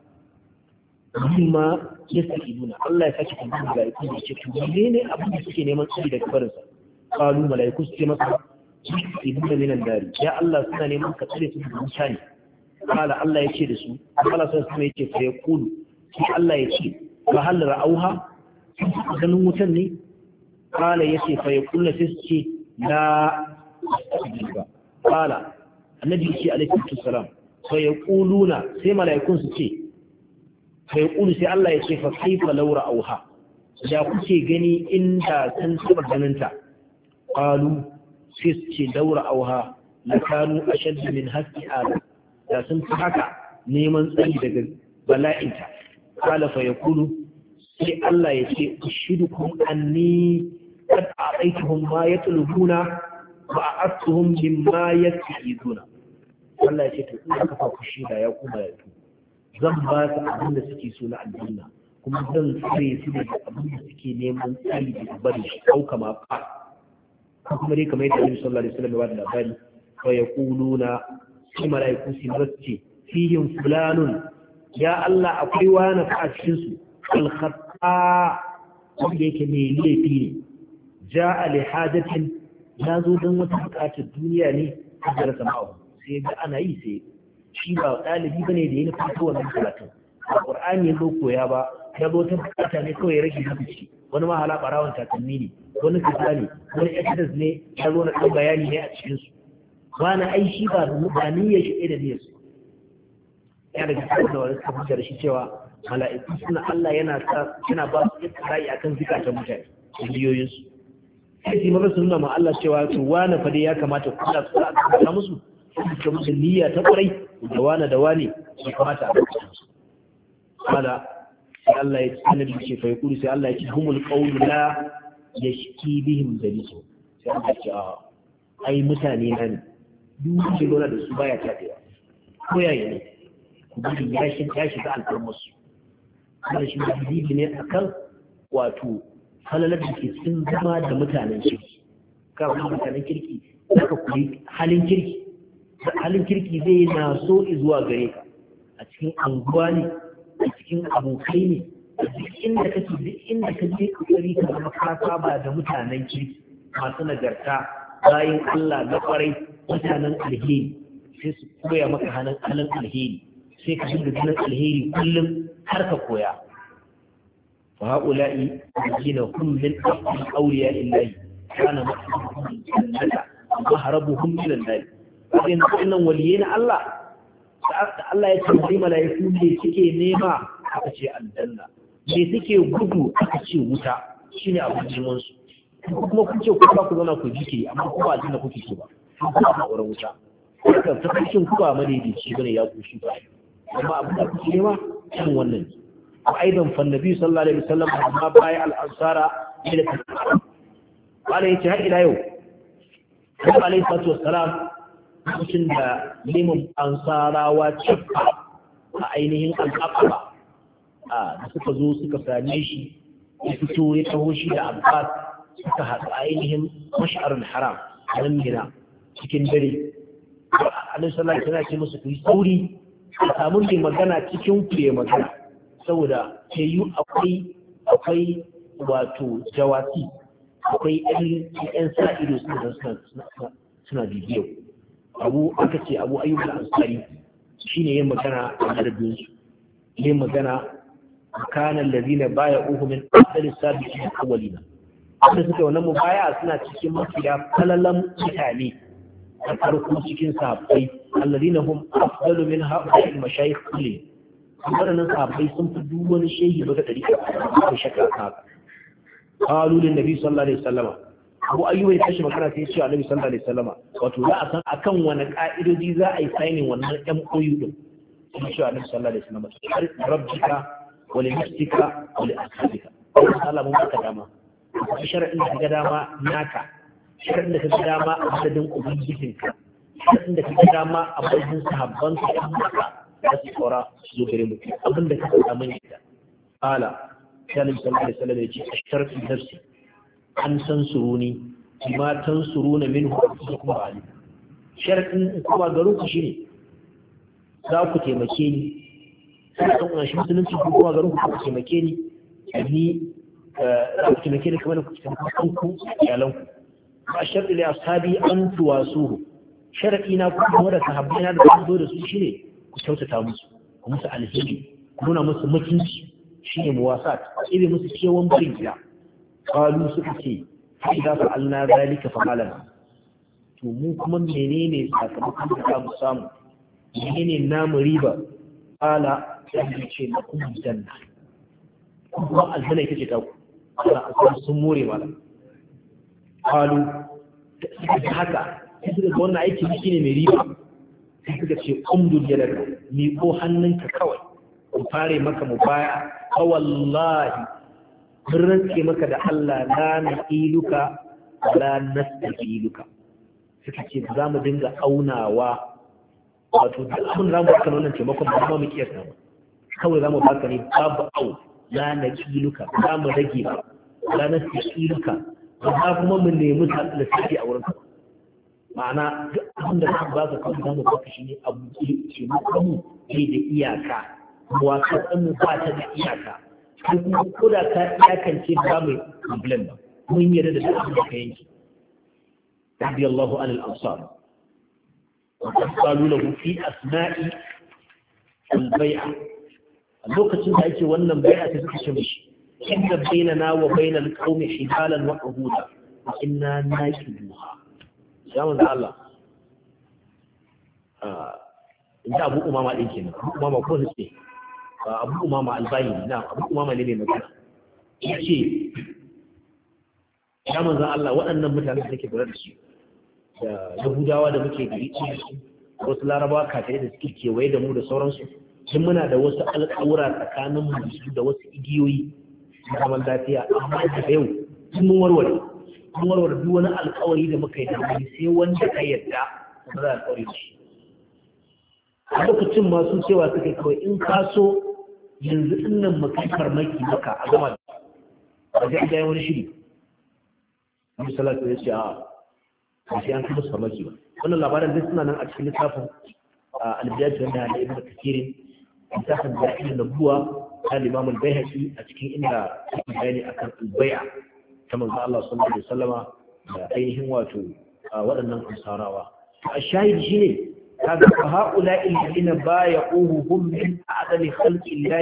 mimma yastaqiduna Allah ya saki tambayar da yake ce to ne abin da suke neman tsari daga barinsa qalu malaiku su ce masa ibnu minan dari ya Allah suna neman ka tsare su daga mutane qala Allah ya ce da su Allah sai su yake fa yaqulu sai Allah ya ce fa hal ra'auha ganin wutan ne qala yace fa yaqulu sai su ce la ba qala annabi ce alaihi salam fa yaquluna sai malaikun su ce fa yaqulu sai Allah ya ce fa kaifa law ra'auha da kuke gani inda sun taba ganinta قالوا سيسكي دور أوها لكانوا أشد من هكي آدم لا سنتحك نيمان سيدك بلائنك قال فيقول سي الله يسي أشهدكم أني قد أعطيتهم ما يطلبون وأعطتهم مما يستحيدون الله يسي تقول كفا كشيدا يقوم يتوب زنبات أبن سكي سنة الجنة كما زن سيدك أبن سكي نيمان سيدك بريش أو كما قال kuma dai kamar yadda Annabi sallallahu alaihi wasallam ya bada labari wa yaquluna sai malaiku su ce fihim fulanun ya Allah akwai wani a cikin su al-khata wanda yake mai laifi ne ja'a li hajatin ya zo don wata bukatar duniya ne a da sama'u sai ga ana yi sai shi ba dalibi bane da yana fito wannan karatu Qur'ani ya zo koya ba ya zo ta bukata ne kawai ya rage hafici wani ma hala barawan takalmi ne wani kasa ne wani exodus ne ya zo na ɗan bayani ne a cikinsu wani aishi ba niyyar shi da niyyar su ya daga cikin da wani suka fita da shi cewa mala'iku suna Allah yana ba su istirai akan zikatan mutane da niyoyinsu sai su mafi suna ma Allah cewa to wani fa dai ya kamata kula su aka kasa musu suka musu niyya ta kwarai da wani ya kamata a kasa musu kala sai Allah ya annabi ce fa yaqulu sai Allah ya ce humul qawlu la yashki bihim dalisu sai Allah ya ce ai mutane na ne duk wanda lura da su baya tafiya ko yayi ne ku bi ya shiga alfarmarsu kuma shi da bibi ne akan wato halalar da ke cikin zama da mutanen kirki ka kuma mutanen kirki zaka kuri halin kirki zai na so zuwa gare ka a cikin anguwa ne a cikin abokai ne a duk inda ka je kokari ka zama ka saba da mutanen kirki masu nagarta bayan Allah na kwarai mutanen alheri sai su koya maka halin alheri sai ka dinga ganin alheri kullum har ka koya fa haula'i alladhina hum min awliya illahi kana ma'ahum jannata wa harabuhum min an-nar wannan waliyai na Allah da Allah ya tambayi mala'iku ne suke nema aka ce aljanna me suke gudu aka ce wuta shine abin neman su kuma kun ce ku ba ku zauna ku jike amma ku ba aljanna kuke so ba ku ba ku wuta haka tafarkin ku ba madaidaici bane ya kushi ba amma abin da kuke nema irin wannan ne aidan fa nabi sallallahu alaihi wasallam amma bai al-ansara ila ta wala yace har ila yau Nabi alaihi salatu wassalam lokacin da liman ansarawa cikka a ainihin al-aqaba da suka zo suka same shi ya fito ya taho shi da Abbas suka haɗu ainihin mash'arul haram a nan Mina cikin dare Annabi sallallahu alaihi wasallam ya ce musu ku yi sauri a samu mai magana cikin ku ya magana saboda ke yi akwai wato jawasi akwai ƴan sa ido suna bibiyo aka ce abu ayyub al-ansari shine yin magana a madadin su yin magana kana allazina bay'uhu min afdalis sabiqin awwalina wanda suka wannan mubaya suna cikin mafiya falalan mutane a farko cikin sahabbai allazina hum afdalu min haula'i al-mashayikh kulli wadannan sahabbai sun fi duk wani shehi baka dari ko shakka haka qalu lin nabi sallallahu alaihi wasallam abu ayyuba ya tashi magana sai ya ce annabi sallallahu alaihi wasallam wato za a san akan wani ka'idoji za a yi signing wannan MOU din sai ya ce annabi sallallahu alaihi wasallam rabbika wa li nafsika wa li ashabika Allah mun baka dama sharadin da kaga dama naka sharadin da kaga dama a madadin ubangijinka sharadin da kaga dama a madadin sahabban ka ɗan maka da su tsora su zo gare mu abinda ka faɗa mun yadda ala sai annabi sallallahu alaihi wasallam ya ce ashtartu nafsi an tansuruni ma tansuruna minhu kuma ali sharadin kuma garin ku shine za ku taimake ni sai kun shi musulunci ku kuma garin ku taimake ni za ku taimake ni kamar ku taimake ku iyalan ku ba sharadi li ashabi an tuwasuhu sharadi na ku kuma da sahabbai na da ku zo da su shine ku kyautata musu ku musu alheri ku nuna musu mutunci shine muwasat ibe musu kewan barin gida qalu suka ce fa idza fa'alna zalika fa malana to mu kuma menene sakamakon da za mu samu menene namu riba ala sai ce na kuma janna kuma aljanna ita ce ta ku ala asan sun more mala qalu suka haka sai suka ga wannan aiki shine mai riba sai suka ce umdul yadaka mi ko hannunka kawai ku fare maka mu baya fa wallahi mun rantse maka da Allah la na'iluka la nastaqiluka suka ce za mu dinga aunawa wato duk abin da za mu baka wannan taimakon ba mu kiyasta ba kawai za mu baka ne babu au la naqiluka za mu rage ba la nastaqiluka ba za kuma mu nemi lissafi a wurin ka ma'ana duk abin da za mu baka kawai za mu baka shi ne abu ke mu ne da iyaka wasan mu ba ta da iyaka kuma ko da ka iyakance ba mai complain ba mun yarda da abin da ka yanki رضي الله عن الأنصار وقد قالوا له في أثناء البيعة اللوكة تنتهي وأن البيعة تتشمش إن بيننا وبين القوم حبالا وعهودا وإنا ناكلوها سلام الله إنت أبو أمامة الإنكينا أبو أمامة كوزة أبو أمامة البايني نعم أبو أمامة لمن مكان يحكي ya manzan Allah waɗannan mutane da ke gura da su da yahudawa da muke gari su wasu larabawa kafirai da suke kewaye da mu da sauransu sun muna da wasu alƙawura tsakanin mu da su da wasu igiyoyi na zaman lafiya amma da yau sun mun warware duk wani alƙawari da muka yi da wani sai wanda ka yarda kuma za a alƙawari shi a lokacin masu cewa suka kawai in ka so yanzu ɗin nan mu kai farmaki maka a gama da zai wani shiri Abu Salatu ya ce a sai an kuma samaki ba wannan labarin duk suna nan a cikin littafin al-bidayat wanda da Ibn Kathir littafin da Ibn Nabuwa ta Imam al-Baihaqi a cikin inda yake bayani akan al-bai'a ta manzo Allah sallallahu alaihi wasallama da ainihin wato waɗannan ansarawa a shahidi shine kaga fa haula alladhina bay'uhum min a'dali khalqi Allah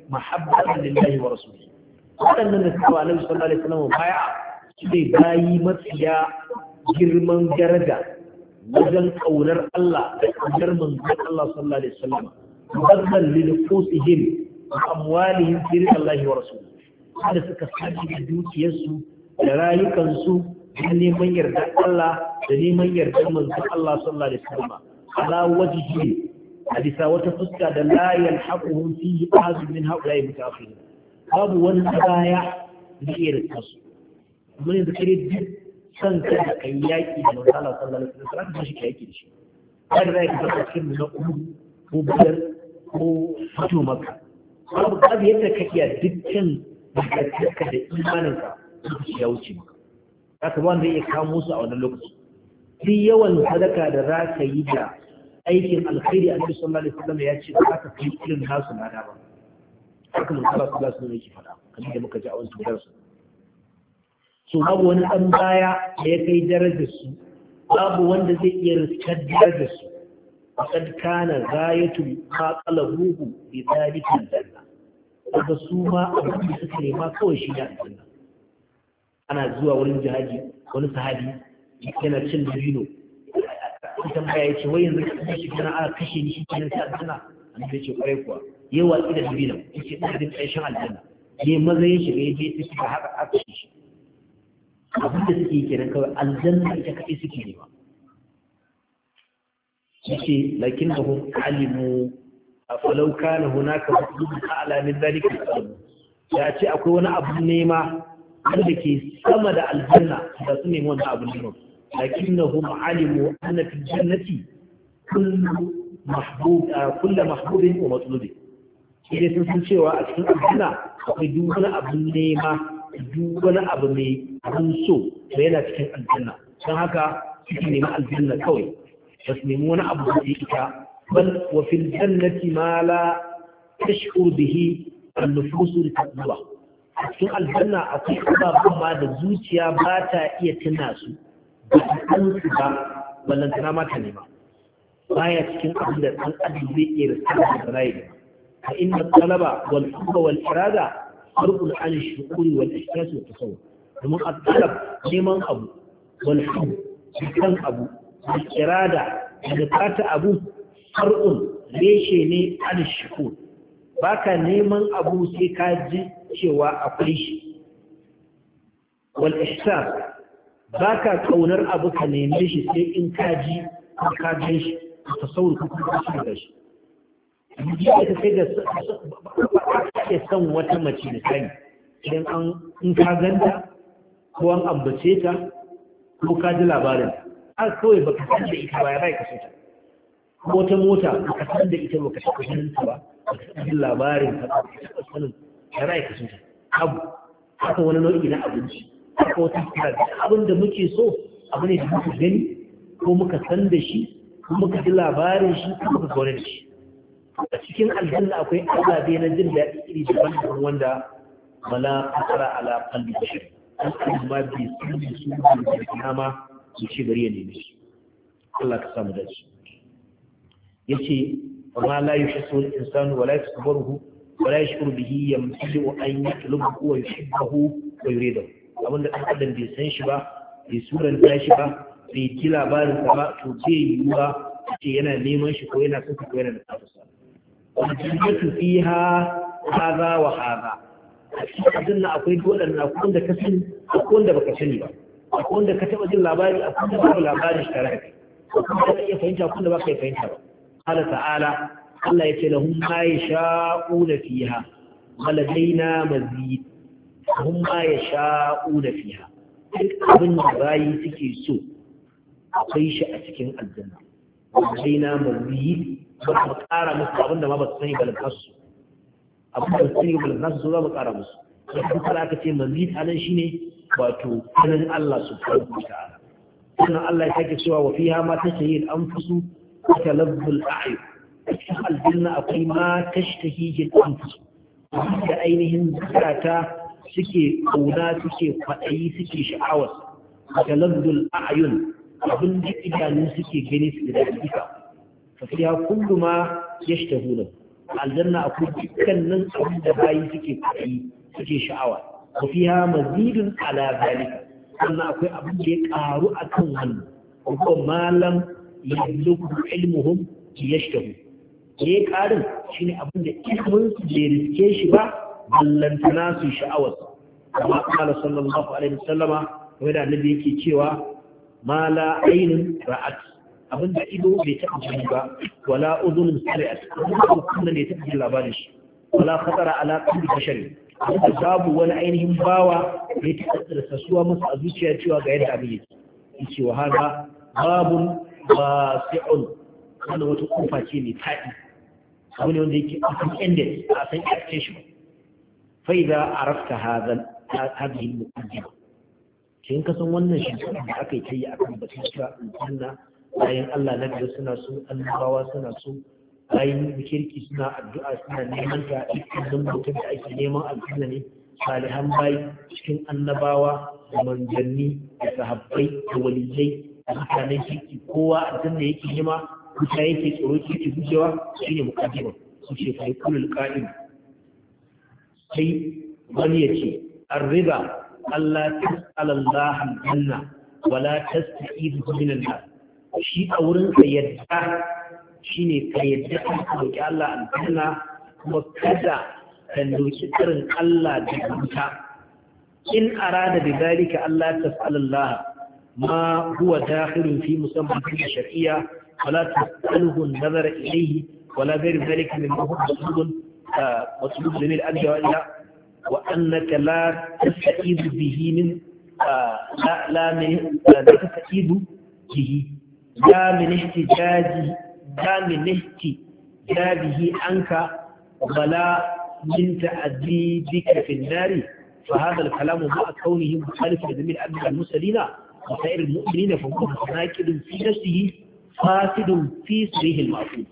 mahabbatan lillahi wa rasulihi waɗannan da suka wa Annabi sallallahu alaihi wasallam baya su ne bayi mafiya girman daraja wajen kaunar Allah da kaunar manzon Allah sallallahu alaihi wasallam bazan lil fusihim wa amwalihim fi Allah wa rasulihi da suka sani da dukiyarsu da rayukansu da neman yarda Allah da neman yarda manzon Allah sallallahu alaihi wasallam ala wajhi hadisa wata fuska da la yalhaquhum fihi ahad min haula'i mutaakhirin babu wani baya da yake da su mun da kare duk san ka da kai yaki da manzon Allah sallallahu alaihi wasallam da shi yaki da shi kada da yake da cikin na ko badar ko fatu makka babu kabi yadda kake dukkan ka da imaninka lokaci ya wuce maka haka ba wanda ya kamo su a wannan lokaci duk yawan sadaka da za ka yi da aikin alkhairi a cikin sallallahu alaihi wasallam ya ce ba ka kai irin nasu lada ba haka mun sallallahu alaihi wasallam yake faɗa kamar da muka ji a wannan darasi so babu wani dan baya da ya kai darajar su babu wanda zai iya riskar darajar su faqad kana ghayatul qalabuhu bi dhalika aljanna daga su ma abin da suka nema kawai shi ne aljanna ana zuwa wurin jihadi wani sahabi yana cin dabino idan baya yace wai yanzu kuma shi kana aka kashe ni shi kenan sai aljanna annabi yace kwarai kuwa yayi watsi da dabino yace ina da ƙarshen aljanna yayi maza ya shiga yaje ta shiga haka aka shi abin da suke kenan kawai aljanna ita kadai suke nema yace lakinnahum alimu afalau kana hunaka fadlun a'la min dhalika ya ce akwai wani abu nema wanda ke sama da aljanna da su nemi wannan abu nema lakinnahum alimu anna fil jannati kullu mahbubin wa matlubin shi dai sun cewa a cikin aljanna akwai duk wani abu nema duk wani abu mai abin so da yana cikin aljanna don haka suke nemi aljanna kawai ba su nemi wani abu da ita bal wa fil jannati ma la tash'ur bihi an-nufus al-taqwa a cikin aljanna akwai ababen ma da zuciya ba ta iya tuna su ba ta san su ba ballantana ma ta nema baya cikin abin da ɗan adam zai iya rasa da rayu fa inna talaba wal hubba wal irada farqun an ash-shu'uri wal ihsas wa tasawwur domin at-talab neman abu wal hubb kan abu wal irada da fata abu farqun reshe ne an ash-shu'ur baka neman abu sai ka ji cewa akwai shi wal ihsas baka kaunar abu ka neme shi sai in ka ji ka gan shi tasawur ko kuma shi da shi ya ta sai da ke son wata mace da kai idan an in ka ganta ko an ambace ta ko ka ji labarin har kawai baka san da ita ba ya bai ka so ta ko wata mota baka san da ita baka taɓa ganin ta ba baka san labarin ta baka taɓa sanin ya bai ka so ta abu haka wani nau'i na abinci haka wata kira abin da muke so abu ne da muka gani ko muka san da shi ko muka ji labarin shi ko muka gaune da shi a cikin aljanna akwai azabe na jin daɗi iri daban-daban wanda bala asara ala qalbi bashir an kuma bi sun da kiyama su ci bari ya neme shi Allah ka samu dace yace ma la yuhsu al-insanu wa la yasburuhu wa la yashkuru bihi yamthilu an yatlubu wa yuhibbuhu wa yuridu abinda dan adam bai san shi ba bai suranta shi ba bai ji labarin sa ba to zai yiwuwa ce yana neman shi ko yana son ko yana da tafasa wajibatu fiha hadha wa hadha a cikin aljanna akwai wadannan akwai wanda ka sani akwai wanda baka sani ba akwai wanda ka taba jin labari akwai wanda babu labarin shi tare da kai akwai wanda ka iya fahimta akwai wanda baka iya fahimta ba qala ta'ala Allah yace lahum ma yasha'una fiha waladaina mazid hum ma yasha'una fiha duk abin da bayi suke so akwai shi a cikin aljanna waladaina mazid ba mu ƙara musu abin da ma ba su sani ba lantarsu abin da su sani ba lantarsu so za mu ƙara musu wasu kala aka ce mazid a nan shine wato sanin Allah subhanahu wa ta'ala sannan Allah ya sake cewa wa fiha ma tashtahi al-anfusu wa talazzu al-a'yun a cikin aljanna akwai ma tashtahi al-anfusu da ainihin zakata suke kauna suke kwaɗayi suke sha'awar wa talazzu al-a'yun abin da idanun suke gani su da duka ففيها كل ما يشتهونه aljanna akwai dukkanin abin da bayi suke sha'awa wa fiha mazidun ala zalika sannan akwai abin da ya karu akan wannan ko malam yablughu ilmuhum yashtahu ya karin shine abin da ilmin su bai riske shi ba ballantana su sha'awar kama kala sallallahu alaihi wasallama wanda annabi yake cewa ma la ainun ra'at abinda ido bai taɓa gani ba wala udhunun sami'at abinda kuma ne taɓa jin labarin shi wala khatara ala qalbi bashari abinda babu wani ainihin bawa da ya taɓa tsarsuwa masa a zuciya cewa ga yadda abin yake yace wa hada babun wasi'un wannan wata kofa ce mai faɗi abu ne wanda yake open ended a san iyakacin shi fa idza arafta hadhihi al-muqaddima kin ka san wannan shi da aka yi ta yi akan batun cewa aljanna bayan Allah na gaba suna so annabawa suna so bayan kirki suna addu'a suna neman ta cikin mutum da ake neman aljanna ne salihan bayi cikin annabawa da manzanni da sahabbai da waliyai da mutanen kirki kowa aljanna yake nema kuta yake tsoro yake gujewa shine muqaddima su ce fa kulul qa'im sai wani yace ar-riba Allah tas'ala Allah al-janna wala tasta'idu min an-nar shi a wurin ka yadda shine ka yadda ka roki Allah al-janna kuma kada ka roki tsarin Allah da wuta in arada bi dalika Allah tas'ala Allah ma huwa dakhilun fi musamman shar'iyya wala tas'aluhu an-nazara ilayhi wala ghayr dhalika mimma huwa matlub min al-adwa وأنك لا تستعيذ به من لا تستعيذ به لا من احتجاجه عنك ولا من تعذيبك في النار فهذا الكلام مع كونه مخالف لجميع الأنبياء المرسلين وسائر المؤمنين فهو ناقض في نفسه فاسد في سريه المعصوم.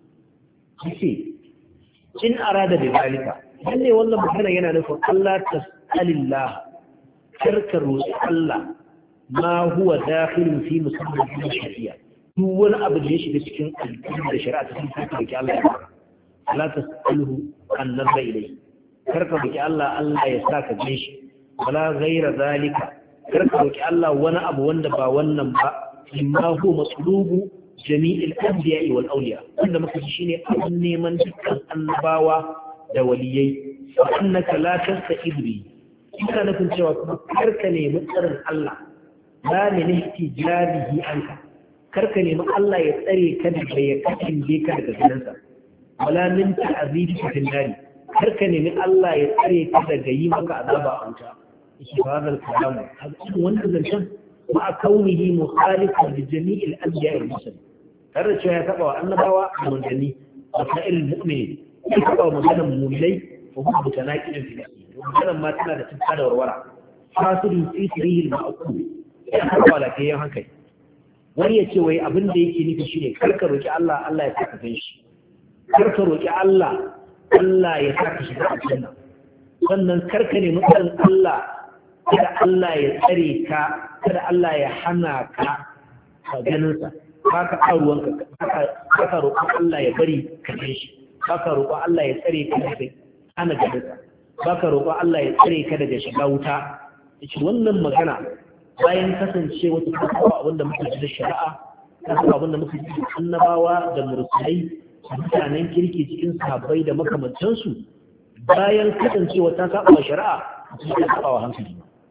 إن أراد بذلك lalle wannan magana yana nufin Allah tas'alillah karka roƙi Allah ma huwa dakhilun fi musamman shari'a duk wani abu da ya shiga cikin alƙur'ani da shari'a ta sun roƙi Allah ya fara la tas'aluhu an nazara ilayhi karka roƙi Allah Allah ya saka jin shi wala ghaira zalika karka roƙi Allah wani abu wanda ba wannan ba imma huwa matlubu jami'il anbiya'i wal awliya wanda muka ji shine abun neman dukkan annabawa da waliyai wa annaka la tasta'id bi ina nufin cewa kuma karka nemi tsarin Allah la min ihtijabihi anka karka nemi Allah ya tsare ka daga ya kacinje ka daga ginansa wala min ta'zibika fil nar karka nemi Allah ya tsare ka daga yi maka azaba a wuta shi fa hadal kalamu wannan zancen ma kaunihi mukhalifan li jami'il anbiya'i wal mursalin tare da cewa ya taba wa annabawa da manzanni wa sa'il mu'minin ya taɓa maganar mulai ko kuma mutanaƙilin filafi maganar ma tana da tuka da warwara fasirin tsirihil ma'aku ya harba lafiyayyen hankali wani ya ce wai abin da yake nufi shi ne karka roƙi Allah Allah ya saka gan shi karka roƙi Allah Allah ya saka shi da aljanna sannan karka nemi tsarin Allah kada Allah ya tsare ka kada Allah ya hana ka ganinsa ba ka ƙaruwanka ba ka roƙon Allah ya bari ka gan shi baka roƙo Allah ya tsare ka daga ana gabansa baka roƙo Allah ya tsare ka daga shiga wuta yace wannan magana bayan kasance wata kasawa abinda muka ji da shari'a kasawa abinda muka ji annabawa da mursalai mutanen kirki cikin sahabbai da makamantansu bayan kasancewa ta saba shari'a ta saba wa hankali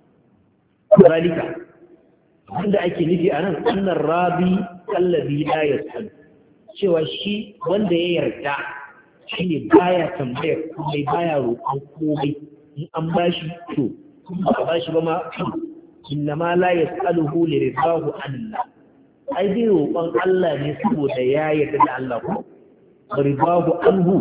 zalika abinda ake nufi anan annar rabi allazi la yasal cewa shi wanda ya yarda shi ne baya tambayar komai baya roƙon komai in an bashi to ba a bashi ba ma inna ma la yas'aluhu li ridahu Allah ai dai roƙon Allah ne saboda ya yarda da Allah ko ridahu anhu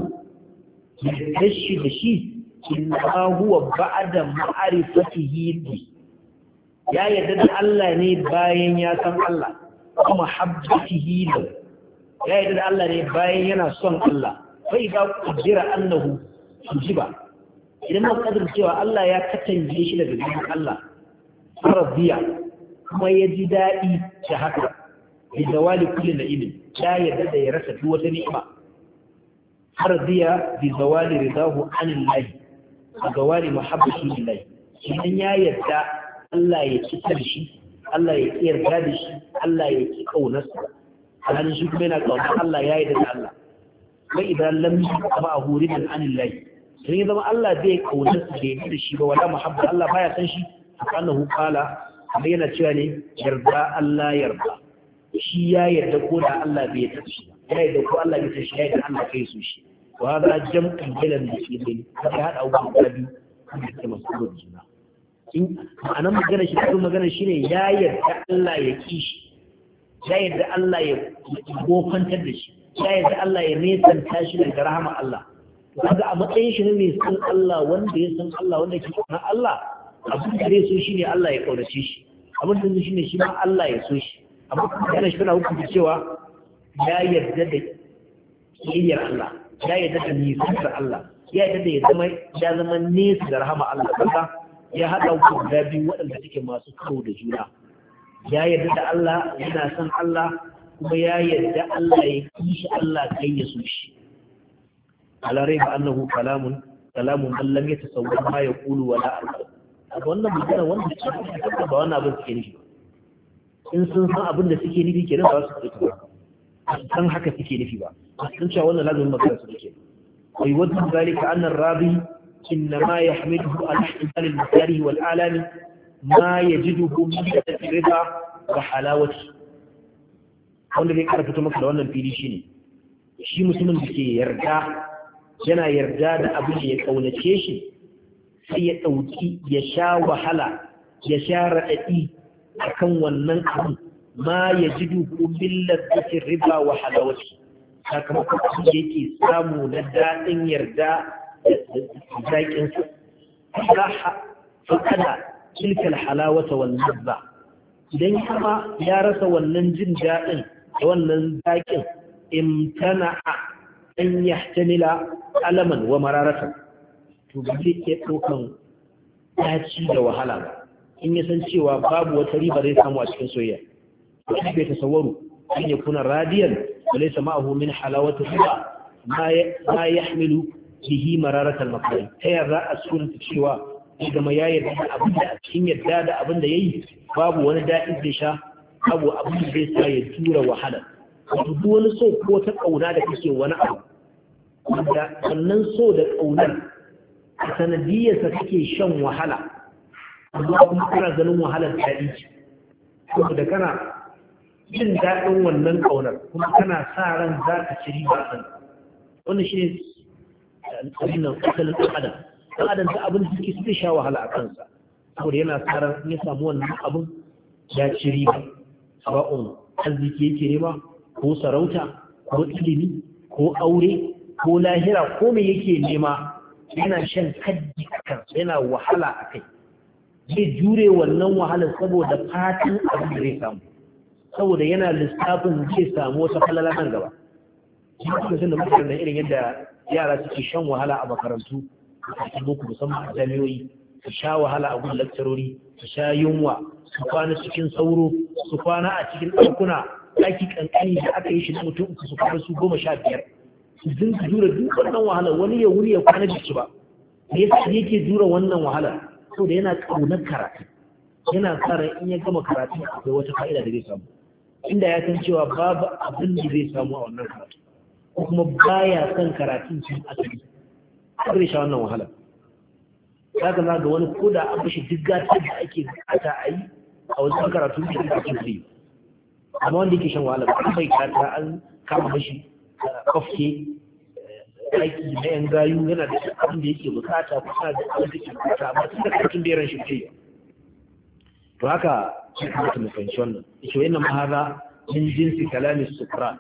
yashi da shi inna huwa ba'da ma'rifatihi bi ya yarda da Allah ne bayan ya san Allah kuma habbatihi lahu ya yarda da Allah ne bayan yana son Allah bai ga kujira annahu sujiba idan mun kaddara cewa Allah ya katange shi daga gidan Allah arabiya kuma ya ji dadi da haka bi zawali kulli na'imin ya yarda da ya rasa duk wata ni'ima hardiya bi zawali ridahu anillahi a gawari mahabbati lillahi idan ya yarda Allah ya kitar shi Allah ya yarda da shi Allah ya ki kaunarsa halin shi kuma yana kaunar Allah ya yarda da Allah wai idan lam yama ahuridan anillahi sai zama Allah bai kaunarsa da yarda da shi ba wala mahabba Allah baya san shi annahu qala amma yana cewa ne yarda Allah yarda shi ya yarda ko da Allah bai yarda shi ya yarda ko Allah bai yarda shi ya yarda Allah kai su shi wa hada jam'un bainal muslimin sai hada abubuwa biyu da masu da juna in ma'anar magana shi kuma magana shine ya yarda Allah ya ki shi ya yarda Allah ya gofantar da shi ya yarda Allah ya nesanta shi daga rahama Allah kaga a matsayin shi ne mai san Allah wanda ya san Allah wanda ke san Allah abin da zai so shi ne Allah ya kaudace shi abin da shi ne shi ma Allah ya so shi amma kuma yana shi kana hukunta cewa ya yarda da kiyayyar Allah ya yarda da nisan Allah ya yarda da ya zama nesa da rahama Allah kaga ya hada guda biyu waɗanda suke masu karo da juna ya yarda da Allah yana son Allah kuma ya yarda Allah ya kishi Allah kai ya so shi ala raiba annahu kalamun man lam yatasawwar ma yaqulu wala alqaw wannan magana wanda suke ba wannan abin suke nufi in sun san abin da suke nufi kenan ba su fito ba san haka suke nufi ba sun cewa wannan lazumin magana su suke wai wadda zalika annar rabi إنما يحمله على احتمال المكاره والآلام ما يجده من الرضا وحلاوته wanda bai ƙara fito maka da wannan fili shine shi mutumin da ke yarda yana yarda da abin da ya kaunace shi sai ya ɗauki ya sha wahala ya sha raɗaɗi akan wannan abin ma ya ji duhu billar da riba wa halawati sakamakon da yake samu na daɗin yarda zaƙinsa faƙada tilkal halawata wal lazza idan kuma ya rasa wannan jin daɗin da wannan zaƙin imtana an yahtamila alaman wa mararatan to ba zai iya ɗaukan ɗaci da wahala ba in ya san cewa babu wata riba zai samu a cikin soyayya wani bai tasawwaru an ya kuna radiyan da laisa ma'ahu min halawata riba ma yahmilu bihi mararatal makari ta yaya za a sunanta cewa ya zama ya yarda da abin da a cikin yarda da abin da ya yi babu wani daɗin zai sha babu abin da zai sa ya tura wahala wato duk wani so ko ta ƙauna da kake wani abu wanda wannan so da ƙaunar a sanadiyarsa kake shan wahala amma kuma kana ganin wahalar daɗi ce saboda kana jin daɗin wannan ƙaunar kuma kana sa ran za ka ci riba a wannan shi ne abin nan asalin ɗan adam ta abin da suke su sha wahala a kansa saboda yana tsaron ya samu wannan abin ya ci riba sawa'un arziki yake nema ko sarauta ko ilimi ko aure ko lahira ko me yake nema yana shan kaddi a kansa yana wahala a kai zai jure wannan wahalar saboda fatan abin da zai samu saboda yana lissafin zai samu wata falala nan gaba lokacin da mutane da irin yadda yara suke shan wahala a makarantu a cikin boko musamman a jami'o'i su sha wahala a gun lakcarori su sha yunwa su kwana cikin sauro su kwana a cikin ɗaukuna ɗaki ƙanƙani da aka yi shi na mutum uku su kwana su 15 su dinga jura duk wannan wahala wani ya wuni ya kwana jiki ba me yasa yake jura wannan wahala saboda yana ƙaunar karatu yana tsara in ya gama karatu akwai wata fa'ida da zai samu inda ya san cewa babu abin da zai samu a wannan karatu ko kuma baya son karatun cikin asali har ya sha wannan wahala zaka za ga wani koda an bashi duk gatar da ake bukata a yi a wajen karatu da ke cikin zai amma wanda yake shan wahala ba bai karata an kama mashi kofke aiki na yan gayu yana da abin da yake bukata kusa da abin da yake bukata amma tun da karatun da yaran shi ke to haka shi kuma ta mafanci wannan ishe wannan mahaza min jinsi kalamin sukran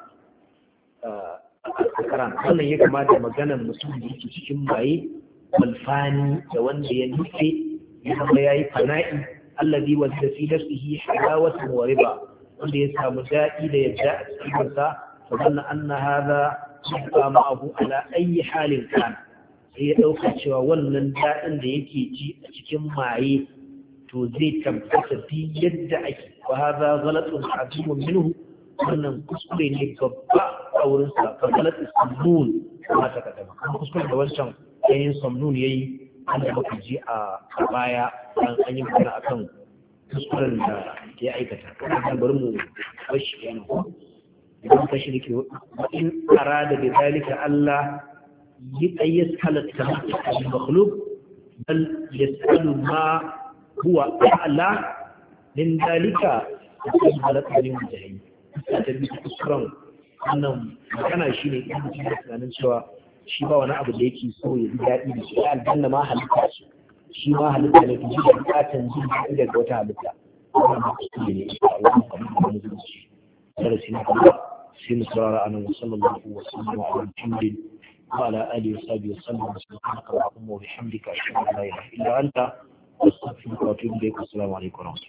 wannan ya kamata maganar mutum da yake cikin maye malfani da wanda ya nufe ya zama ya yi fana'i allazi wanda fi nafsihi halawatan wa riba wanda ya samu daɗi da yadda a cikin sa fa zanna anna hadha yabqa ma'ahu ala ayi halin kana sai ya dauka cewa wannan daɗin da yake ji a cikin maye to zai tabbata fi yadda ake wa hadha ghalatun azimun minhu wannan kuskure ne babba a wurin sa fa galat ismun kamata ka dama kuma kuskuren da wancan yayin samnun yayi an da muka ji a baya an yi magana akan kuskuren da ya aikata wannan bari mu bashi kenan ko idan ka shi ke in arada bi zalika Allah yi ayyasal al-makhluq bal yasalu ma huwa a'la min zalika sai halaka ne mujahid ta bi kuskuren wannan magana shi ne in mutum da tunanin cewa shi ba wani abu da yake so ya ji daɗi da shi aljanna ma halitta ce shi ma halitta ne kuma da bukatan jin daɗi daga wata halitta wannan ma kuskure ne insha Allah kamar da wani zuci darasi na kuma sai mu saurara anan wa sallallahu wa sallam ala muhammadin wa ala alihi wa sahbihi wa sallam subhanaka allahumma wa bihamdika ashhadu an la ilaha illa anta astaghfiruka wa atubu ilaik assalamu alaikum